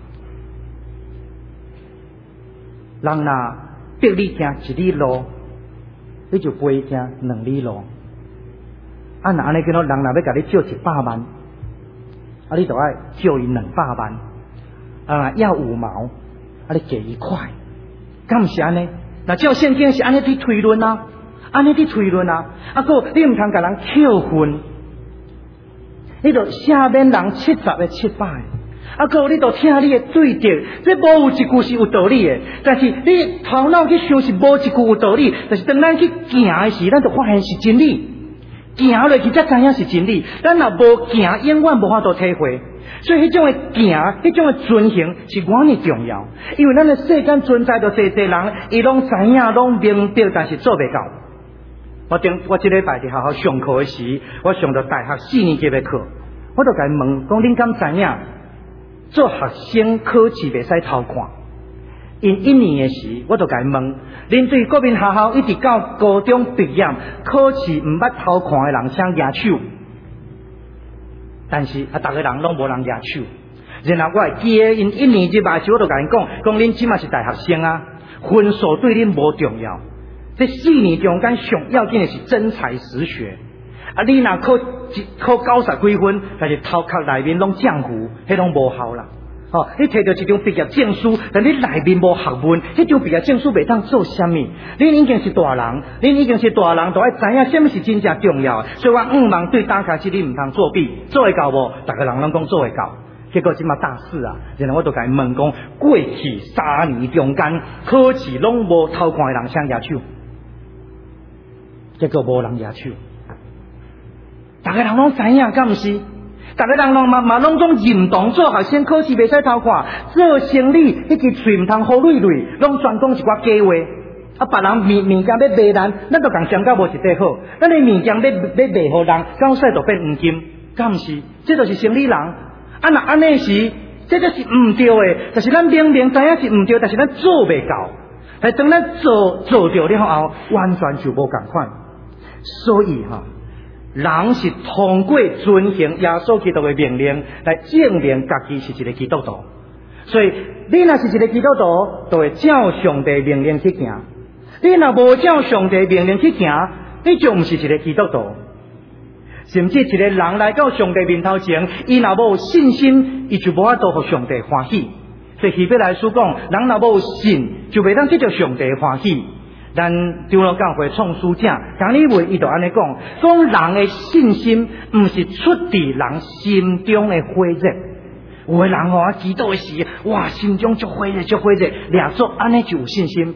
人哪逼你行一里路，你就陪伊行两里路。啊，那安尼叫做人若要甲你借一百万，啊，你就爱借伊两百万。啊，要五毛，啊，你给一块，敢毋是安尼？那照圣经是安尼去推论啊，安尼去推论啊。啊，个你毋通甲人扣分，你就下面人七十的七百。啊，个你就听你的对着，这无有一句是有道理的，但是你头脑去想是无一句有道理，但是当咱去行的时，咱就发现是真理。行落去才知影是真理，咱若无行，永远无法度体会。所以迄种的行，迄种的遵行是偌尼重要。因为咱的世间存在着侪侪人，伊拢知影，拢明白，但是做袂到。我顶我即礼拜伫学校上课的时，我上到大学四年级的课，我就甲伊问，讲恁敢知影，做学生考试袂使偷看。因一年的时，我就甲伊问，恁对国民学校一直到高中毕业，考试毋捌偷看的人，请举手。但是啊，逐个人拢无人举手。然后我会记得，因一年级的时，我就甲因讲，讲恁即马是大学生啊，分数对恁无重要。这四年中间上要紧的是真才实学。啊，你若考考九十几分，但是头壳内面拢浆糊，迄拢无效啦。哦，你摕到一张毕业证书，但你内面无学问，迄张毕业证书袂当做啥物？恁已经是大人，恁已经是大人，就要知影啥物是真正重要的。所以我毋茫对打开这你毋通作弊，做会到无？逐个人拢讲做会到。结果即马大四啊，然后我就甲伊问讲，过去三年中间考试拢无偷看的人请举手，结果无人举手。逐个人拢知影，敢毋是？逐个人拢嘛嘛拢总认同做学生考试袂使偷看，做生意迄支喙毋通好累累，拢专讲一寡假话。啊，别人物物件要卖咱，咱就共相甲无一块好。咱的物件要要卖互人，到势就变黄金，敢毋是？这就是生理人。啊，若安尼时，这就是毋对的。但是咱明明知影是毋对，但是咱做袂到。但当咱做做到了后，完全就无共款。所以哈。人是通过遵行耶稣基督的命令来证明家己是一个基督徒，所以你若是一个基督徒，就会照上帝命令去行；你若无照上帝命令去行，你就毋是一个基督徒。甚至一个人来到上帝面头前，伊若无信心，伊就无法度互上帝欢喜。所以希伯来书讲，人若无信，就袂当得到上帝欢喜。咱长老教会创书者讲你话，伊就安尼讲，讲人的信心毋是出自人心中的火热。有的人吼，祈祷的时，哇，心中足火热，足火热，掠做安尼就有信心。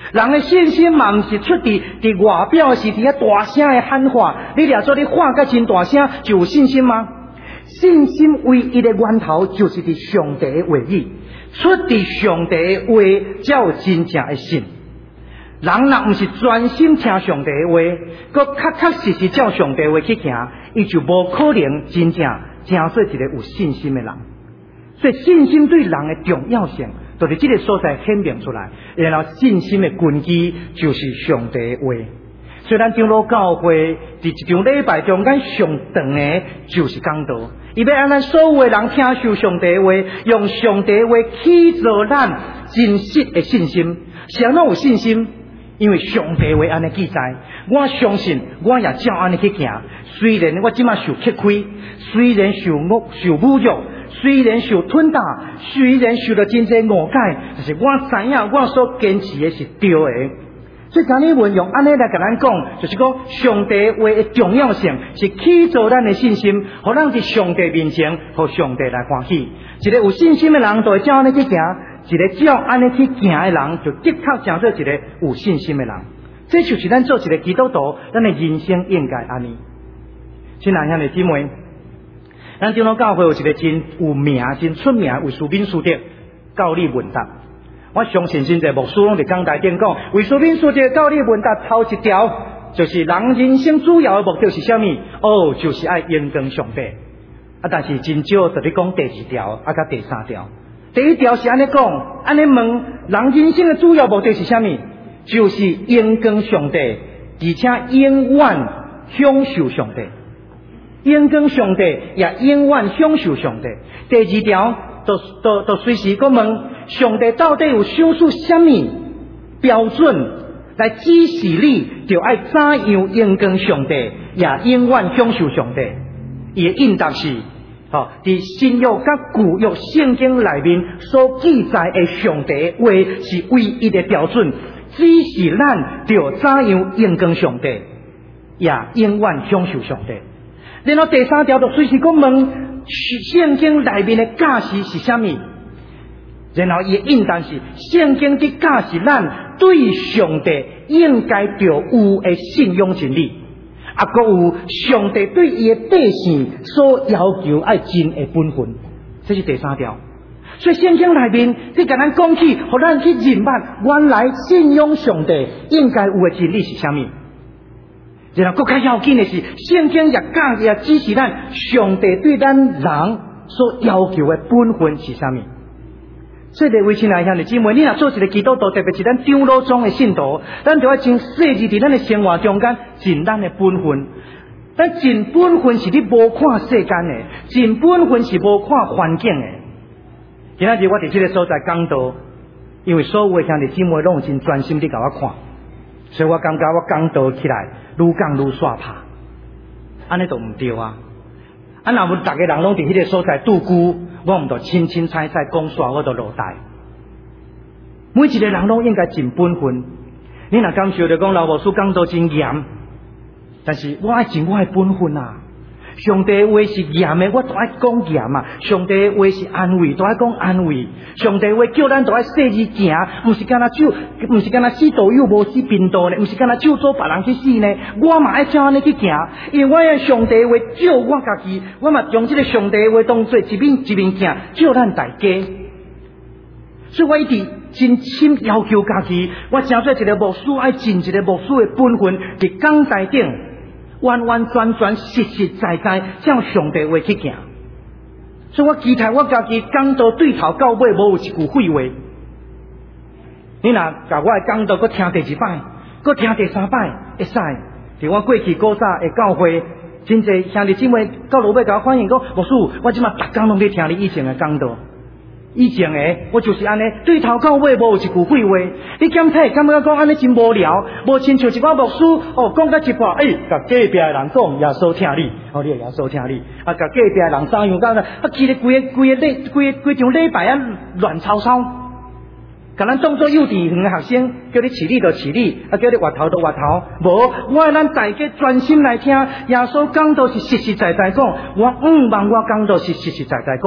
人的信心嘛，毋是出伫伫外表，是伫遐大声的喊话。你掠做你喊甲真大声，就有信心吗？信心唯一的源头就是伫上帝的话语，出伫上帝的话，才有真正的信。人若毋是专心听上帝的话，佮确确实实照上帝的话去行，伊就无可能真正成做一个有信心的人。所以信心对人的重要性，就伫这个所在显明出来。然后信心的根基就是上帝的话。所以咱长老教会伫一场礼拜中间上长的就是讲道，伊要让咱所有的人听受上帝的话，用上帝的话起造咱真实的信心。谁拢有信心？因为上帝话安尼记载，我相信我也照安尼去行。虽然我即马受吃亏，虽然受侮受侮辱，虽然受吞打，虽然受到真济误解，但是我知影我所坚持的是对的。所以今日文用安尼来甲咱讲，就是讲上帝话的重要性是起造咱的信心，互咱伫上帝面前，互上帝来欢喜。一个有信心的人，就会照安尼去行。一个照安尼去行的人，就的确成做一个有信心的人。这就是咱做一个基督徒，咱的人生应该安尼。亲爱兄弟姊妹，咱长老教会有一个真有名、真出名为书敏书的教理问答。我相信真侪牧师拢伫讲台顶讲，为书敏书的教理问答头一条，就是人人生主要的目的是啥物？哦，就是爱应跟上帝。啊，但是真少就咧讲第二条，啊，甲第三条。第一条是安尼讲，安尼问人人生的主要目的是啥物？就是应跟上帝，而且永远享受上帝。应跟上帝也永远享受上帝。第二条，就就就随时搁问上帝到底有想出啥物标准来指示你，就爱怎样应跟上帝，也永远享受上帝。伊的应答是。好，伫新约甲旧约圣经内面所记载的上帝话是唯一的标准，指示咱着怎样应跟上帝，也永远享受上帝。然后第三条就随时讲问圣经内面的假释是啥物，然后伊的应答是圣经伫假释咱对上帝应该着有的信仰真理。啊，还有上帝对伊的百姓所要求爱尽的本分，这是第三条。所以圣经内面，你甲咱讲起，互咱去认捌原来信仰上帝应该有的真理是啥物。然后更加要紧的是，圣经也教也指示咱上帝对咱人所要求的本分是啥物。所以，为亲爱兄弟姊妹，你若做一个基督徒，特别是咱长老中的信徒，咱就要真细致伫咱的生活中间尽咱的本分。咱尽本分是你无看世间的，尽本分是无看环境的。今仔日我伫这个所在讲道，因为所有的兄弟姊妹拢真专心伫甲我看，所以我感觉我讲道起来愈讲愈煞拍，安尼就唔对啊！啊，若要逐个人拢伫迄个所在住居，我毋着清清彩彩讲煞，我着落台。每一个人拢应该尽本分。你若感受着讲老牧师讲道真严，但是我爱尽我的本分啊！上帝的话是严的，我都爱讲严啊；上帝的话是安慰，都爱讲安慰。上帝的话叫咱都爱细日行，毋是干那手，毋是干那死道友无死贫道呢，毋是干那手做别人去死呢。我嘛爱照安尼去行，因为我爱上帝的话照我家己，我嘛将这个上帝的话当做一面一面镜，照咱大家。所以我一直真心要求家己，我成做一个牧师，爱尽一个牧师的本分，伫讲台顶。完完全全实实在在向上帝话去行，所以我期待我家己讲道对头到尾无有一句废话。你若甲我的讲道，搁听第二摆，搁听第三摆，会使。伫我过去古早的教会，真侪兄弟姊妹到落尾甲我反映讲，牧师，我即马逐工拢在听你以前的讲道。以前诶，我就是安尼，对头到尾无有一句废话。你检体感觉讲安尼真无聊，无亲像一寡牧师哦，讲到一半，诶、欸，甲隔壁的人讲耶稣听你，哦，你耶稣听你，啊，甲隔壁的人怎样讲呢？啊，其实规个规个礼，规个规场礼拜啊乱糟糟，甲咱当作幼稚园的学生，叫你起立就起立，啊，叫你滑头就滑头，无，我咱大家专心来听耶稣讲道是实实在在讲，我毋望我讲道是实实在在讲。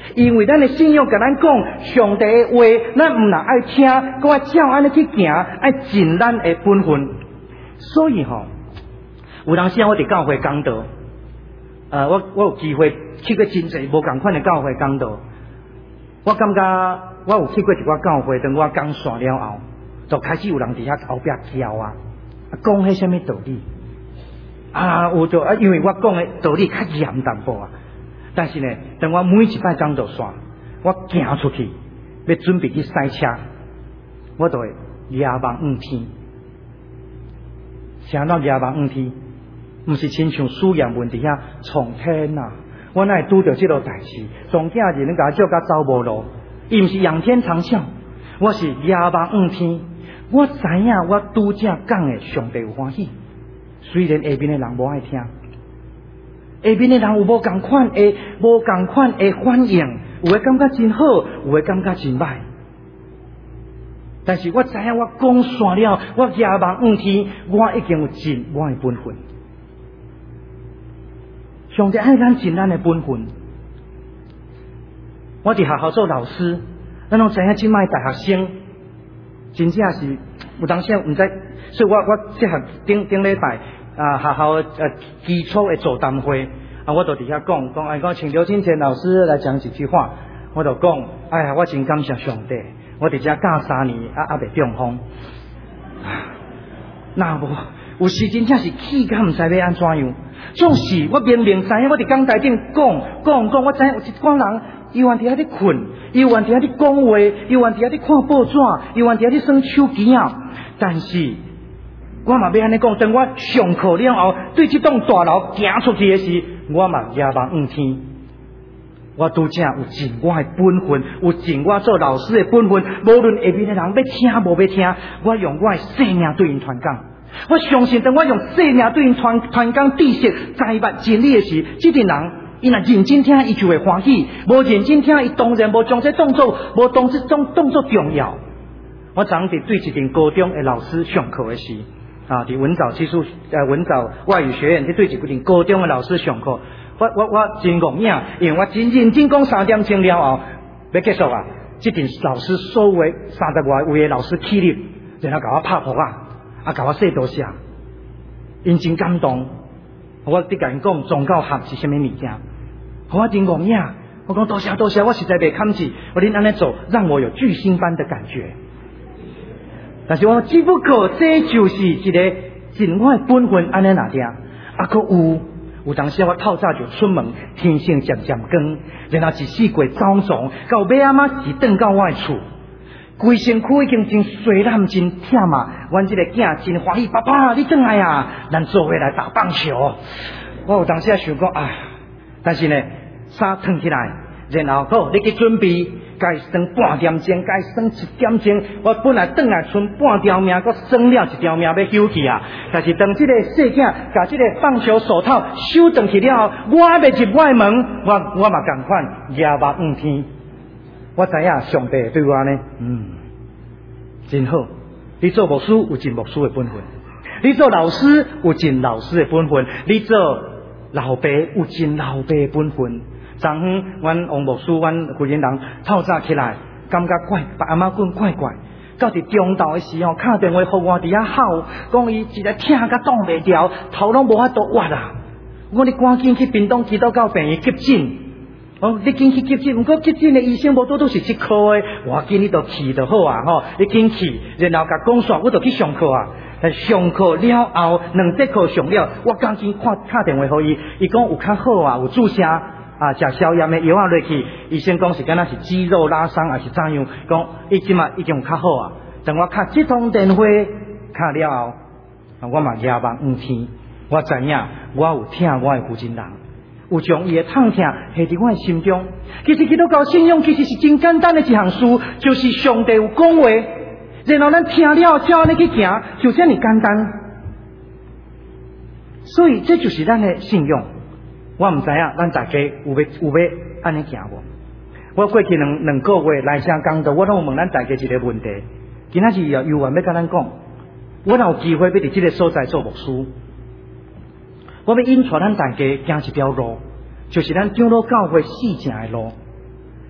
因为咱的信仰甲咱讲上帝的话，咱唔能爱听，搁爱照安尼去行，爱尽咱的本分。所以吼，有当时我伫教会讲道，呃，我我有机会去过真侪无共款的教会讲道，我感觉我有去过一寡教会，等我讲线了后，就开始有人伫遐后壁叫啊，讲迄什么道理啊？有就啊，因为我讲的道理较严淡薄啊。但是呢，当我每一摆讲道线，我行出去要准备去赛车，我就会夜望五天。啥叫夜望五天？毋是亲像苏阳文伫遐冲天呐、啊！我哪会拄着即落代志？总囝人甲我叫甲走无路，伊毋是仰天长啸，我是夜望五天。我知影我拄则讲的上帝有欢喜，虽然下边的人无爱听。下边的人有无共款的、无共款的反应，有的感觉真好，有的感觉真歹。但是我知影，我讲煞了，我夜望五天，我已经有尽我的本分。上帝爱咱尽咱的本分。我伫学校做老师，咱拢知影即摆大学生真正是有当时毋知，所以我我即项顶顶礼拜。啊，学校呃基础的座谈会啊，我就伫遐讲讲，哎，讲请刘金田老师来讲几句话，我就讲，哎呀，我真感谢上帝，我伫遮教三年啊，还袂中风。那无有时真正是气甲毋知要安怎样，总是我明明知影，我伫讲台顶讲讲讲，我知影有一寡人，伊原伫遐咧困，伊原伫遐咧讲话，伊原伫遐咧看报纸，伊原伫遐咧耍手机啊，但是。我嘛要安尼讲，等我上课了后，对这栋大楼行出去的时，我嘛夜望五天。我拄则有尽我的本分，有尽我做老师的本分。无论下面的人要听无要听，我用我的生命对因传讲。我相信，当我用生命对因传传讲知识、财物、真理的时，这群人伊若认真听，伊就会欢喜；无认真听，伊当然无将这动作，无当这种动作重要。我昨伫对一群高中的老师上课的时。啊！伫文藻技术呃文藻外语学院去对一个高中的老师上课，我我我真戆影，因为我真认真讲三点钟了后要结束啊！这阵老师所有三十外位的老师起立，然后甲我拍扑啊，啊甲我说多谢，因真感动。我伫甲因讲宗教学是啥物物件，我真戆影，我讲多谢多谢，我实在袂堪气，我恁安尼做让我有巨星般的感觉。但是我只不过这就是一个尽我的本分安尼那点，啊，搁有有当时我透早就出门，天色渐渐光，然后一四过走走，到尾仔仔是转到我的厝，规身躯已经真衰烂真忝嘛，阮这个囝真欢喜，爸爸你转来啊，咱做伙来打棒球。我有当时也想讲啊，但是呢，衫脱起来，然后好你去准备。该算半点钟，该算一点钟。我本来转来剩半条命，搁算了一条命要休去啊！但是当这个细囝把这个棒球手套收回去了后，我还袂入我的门，我我嘛共款夜望五天。我知影上帝对我呢，嗯，真好。你做牧师有尽牧师的本分，你做老师有尽老师的本分，你做老爸有尽老爸的本分。昨昏，阮王牧师、阮贵人人透早起来，感觉怪，把阿妈棍怪怪。到伫中昼的时候，敲电话互我伫遐吼，讲伊一个疼甲挡袂牢，头拢无法度挖啊！我你赶紧去屏东基督教病院急诊。哦，你紧去急诊，毋过急诊的医生无多都是即科的，我紧你就去就好啊！吼，你紧去，然后甲讲煞，我就去上课啊。但上课了后，两节课上了，我赶紧看敲电话互伊，伊讲有较好啊，有注射。啊，食消炎的药啊落去，医生讲是敢若是肌肉拉伤，还是怎样？讲伊即马已经有较好啊。等我敲这通电话，敲了后，我嘛夜望五天。我知影，我有疼我的负责人，有将伊的痛疼下伫我的心中。其实基督教信仰其实是真简单的一项事，就是上帝有讲话，然后咱听了照安尼去行，就这么简单。所以这就是咱的信仰。我唔知影，咱大家有要有要安尼行无？我过去两两个月来声讲道，我拢问咱大家一个问题。今仔日有有缘要甲咱讲，我有机会要伫这个所在做牧师，我要引带咱大家行一条路，就是咱长老教会四正的路。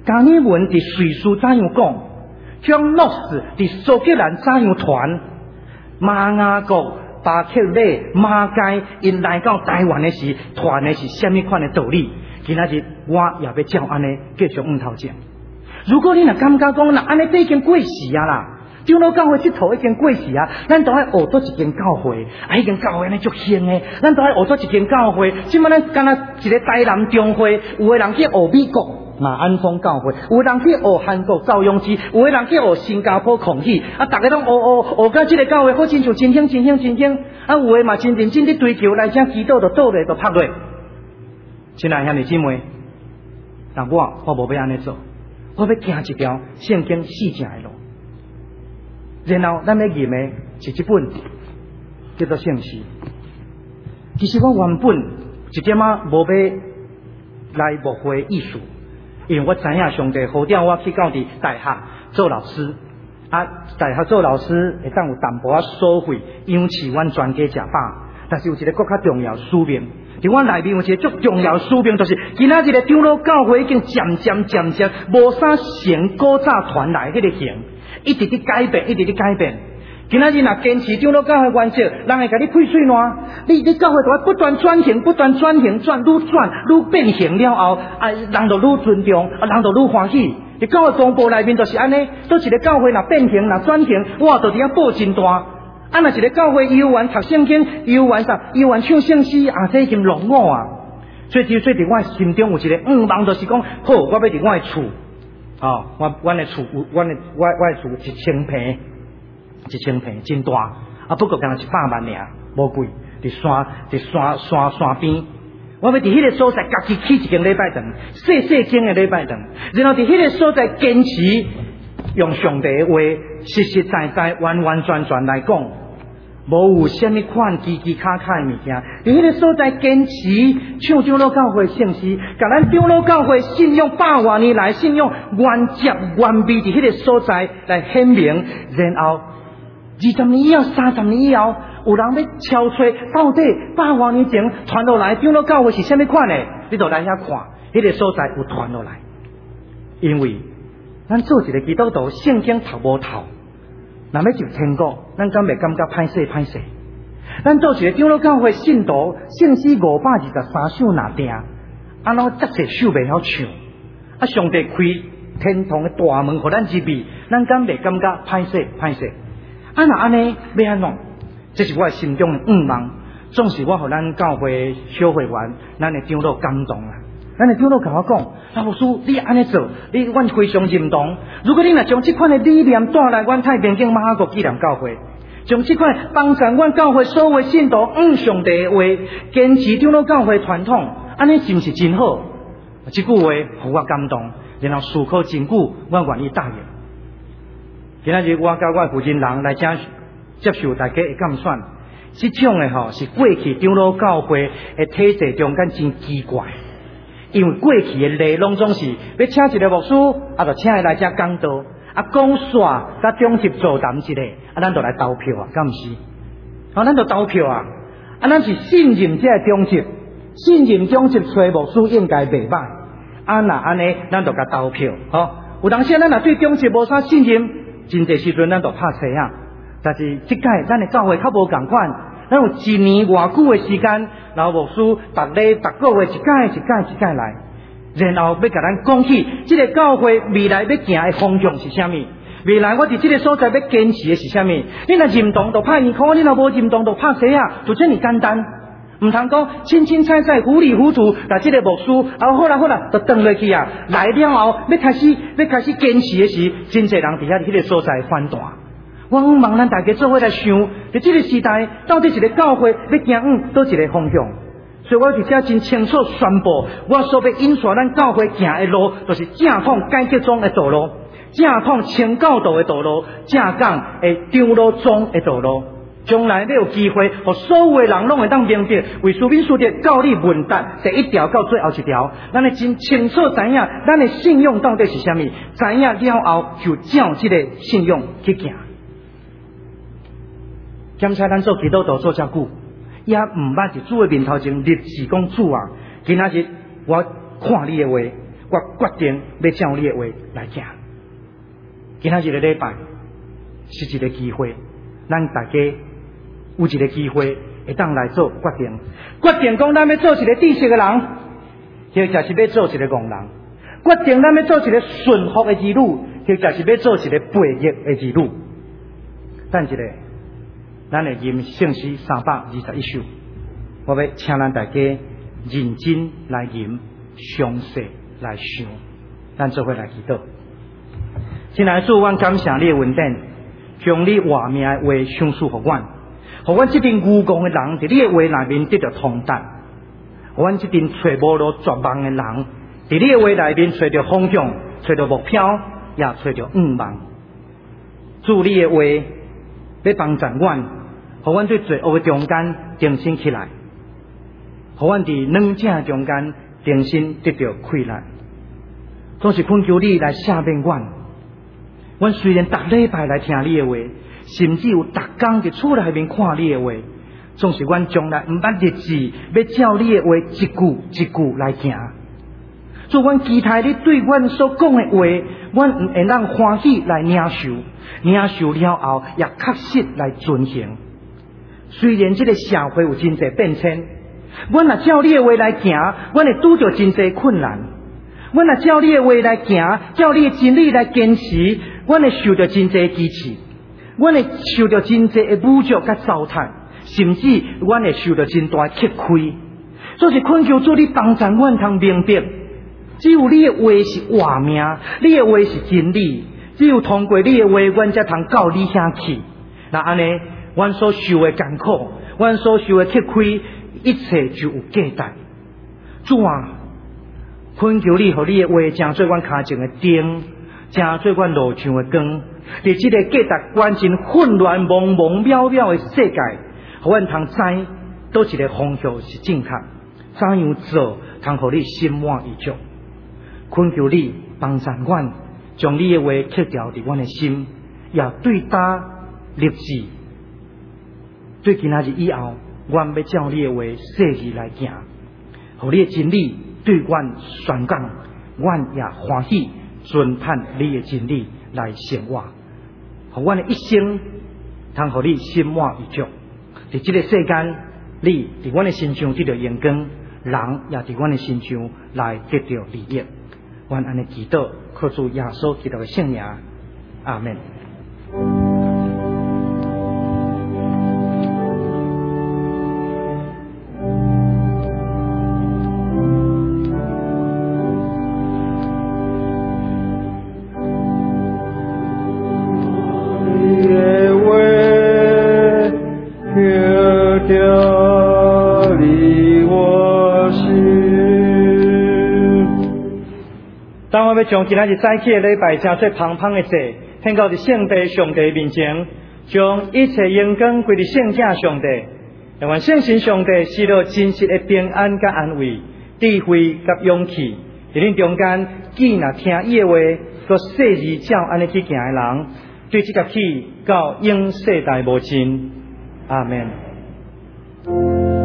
加尔文伫瑞士怎样讲？将落实伫苏格兰怎样传？马雅国、巴克勒、马街因来到台湾的时，传的是虾米款的道理？今仔日我也要照安尼继续往头前。如果你若感觉讲，那安尼已经过时啊啦。长老教会这套已经过时啊，咱都爱学多一间教会，啊，迄间教会呢足兴诶，咱都爱学多一间教会。即摆咱敢若一个台南中会，有诶人去学美国马鞍峰教会，有诶人去学韩国赵永基，有诶人去学新加坡孔义，啊，逐个拢学学学到即个教会，好亲像真兴真兴真兴，啊，有诶嘛真认真伫追求来遮祈祷，就倒落就拍落。亲爱兄弟姊妹，但我我无要安尼做，我要行一条圣经四正诶路。然后咱要念的是这本叫做圣诗。其实我原本一点仔无要来误会意思，因为我知影上帝呼召我去到伫大学做老师，啊，大学做老师会当有淡薄仔收费，养饲阮全家食饱。但是有一个更较重要使命，伫我内面有一个足重要使命，就是今仔日的长老教会已经渐渐渐渐无啥成古早传来迄个形。一直伫改变，一直伫改变。今仔日若坚持长老教会原则，人会甲你配水烂。你你教会就要不断转型，不断转型，转愈转愈变形了后，啊，人就愈尊重，啊，人就愈欢喜。伫教会公布内面就是安尼，倒一个教会若变形，若转型，哇，就伫遐报真大。啊，若一个教会游玩读圣经，游玩啥，游玩唱圣诗，啊，这已经落伍啊。所以，所以伫我心中有一个愿望，就是讲，好，我要伫我的厝。哦，我我的厝，我的我我的厝一千平，一千平真大，啊，不过干一百万尔，无贵，伫山伫山山山边，我要伫迄个所在家己起一间礼拜堂，细细间的礼拜堂，然后伫迄个所在坚持用上帝的话，实实在在、完完全全来讲。无有虾米款奇奇卡卡的物件，伫迄个所在坚持唱长老教会圣诗，甲咱长老教会信仰百外年来信仰原汁原味伫迄个所在来显明，然后二十年以后、三十年以后，有人要敲吹到底百外年前传落来长老教会是虾米款的，你就来遐看，迄个所在有传落来。因为咱做一个基督徒，圣经读无透。若要入天国，咱敢袂感觉歹势歹势？咱做一个长老教会信徒，圣诗五百二十三首若定，安怎遮济首袂晓唱？啊，上帝开天堂的大门，互咱入去，咱敢袂感觉歹势歹势？啊，若安尼要安怎？这是我心中的愿望，总是我互咱教会小会员，咱的长老感动啊！咱的长老甲我讲，老师，你安尼做，你阮非常认同。如果你若将这款的理念带来阮太平境马国纪念教会，将这款帮助阮教会所有信徒按上帝的话，坚持长老教会传统，安尼是毋是真好？这句话互我感动，然后思考真久，我愿意答应。今仔日我甲我负责人来遮接受大家的感选，这种的吼是过去长老教会的体制中间真奇怪。因为过去的内容总是要请一个牧师，啊，就请伊来遮讲道，啊，讲煞甲中级座谈一下，啊，咱就来投票啊，敢毋是？啊，咱就投票啊，啊，咱是信任这个中级，信任中级找牧师应该袂歹，啊，那安尼咱就甲投票，吼。有当时咱若对中级无啥信任，真侪时阵咱就拍车啊。但是即届咱的教会较无共款。咱有一年偌久的时间，然后牧师逐礼逐个月一届一届一届来，然后要甲咱讲起这个教会未来要行的方向是啥物？未来我伫这个所在要坚持的是啥物？你若认同就拍耳孔，你若无认同就拍蛇啊，就这么简单。唔通讲清清彩彩、糊里糊涂，但这个牧师啊，好啦好啦，就转落去啊。来了后要开始要开始坚持的时，真侪人伫遐迄个所在反弹。我望咱大家做伙来想，在这个时代，到底一个教会要行往倒一个方向？所以我伫遮真清楚宣布，我所要引导咱教会行的路，就是正统改革宗的道路，正统清教导的道路，正港的长老宗的道路。将来你有机会，互所有的人拢会当明白，为书面书的教理文达第一条到最后一条，咱会真清楚知影，咱的信用到底是啥物，知影了后就照这个信用去行。检查咱做基督徒做遮久，也毋捌伫主的面头前立志讲主啊！今仔日我看你的话， 我决定要照你的话来行。今仔日的礼拜是一个机会，咱大家有一个机会会当来做决定，决定讲咱要做一个知识的人，或者是要做一个戆人；决定咱要做一个顺服的儿女，或者是要做一个悖逆的儿女。等一下，咱会吟圣诗三百二十一首，我要请咱大家认真来吟，详细来想，咱做伙来祈祷。亲爱的主，阮感谢你的恩典，将你话命的话详述给阮，给阮这阵愚戆的人伫你的话内面得到通达，给阮这阵找无路绝望的人伫你的话内面找到方向，找到目标，也找到愿望。主，你的话要帮助阮，给阮在罪恶的中间定心起来，给阮伫两者中间定心得到快乐。总是恳求你来赦免阮。阮虽然逐礼拜来听你的话，甚至有逐工伫厝内面看你的话，总是阮从来毋捌日子要照你的话一句一句来行。做阮期待你对阮所讲的话，阮毋会当欢喜来领受，领受了后也确实来遵行。虽然这个社会有真侪变迁，阮若照你的话来行，阮会拄着真侪困难；阮若照你的话来行，照你的真理来坚持，阮会受到真侪支持，阮会受到真侪的侮辱甲糟蹋，甚至阮会受到真大的吃亏。所以恳求主你帮助阮通明白，只有你的话是活命，你的话是真理，只有通过你的话，阮才通到你遐去。那安尼，阮所受的艰苦，阮所受的吃亏，一切就有价值。主啊，恳求你，互你的话成做阮脚前的灯，成做阮路上的光。伫这个价值观真混乱、茫茫渺渺的世界，互阮通知倒一个方向是正确，怎样做通互你心满意足。恳求你帮助阮，将你的话刻掉伫阮的心，也对答立志。对今仔日以后，阮要照你的话细字来行，互你的真理对阮宣讲，阮也欢喜遵盼你的真理来生活，互阮的一生通互你心满意足。伫这个世间，你伫阮的身上得到荣光，人也伫阮的身上来得到利益。阮安尼祈祷，靠主耶稣基督的圣名，阿门。当我要将今仔日早起的礼拜成做芳芳的祭，献到伫圣地上帝面前，将一切荣光归伫圣者上帝，让阮圣神上帝赐落真实的平安甲安慰、智慧甲勇气，伫恁中间既若听伊的话，佮细字照安尼去行的人，对即个起到永世代无尽。阿门。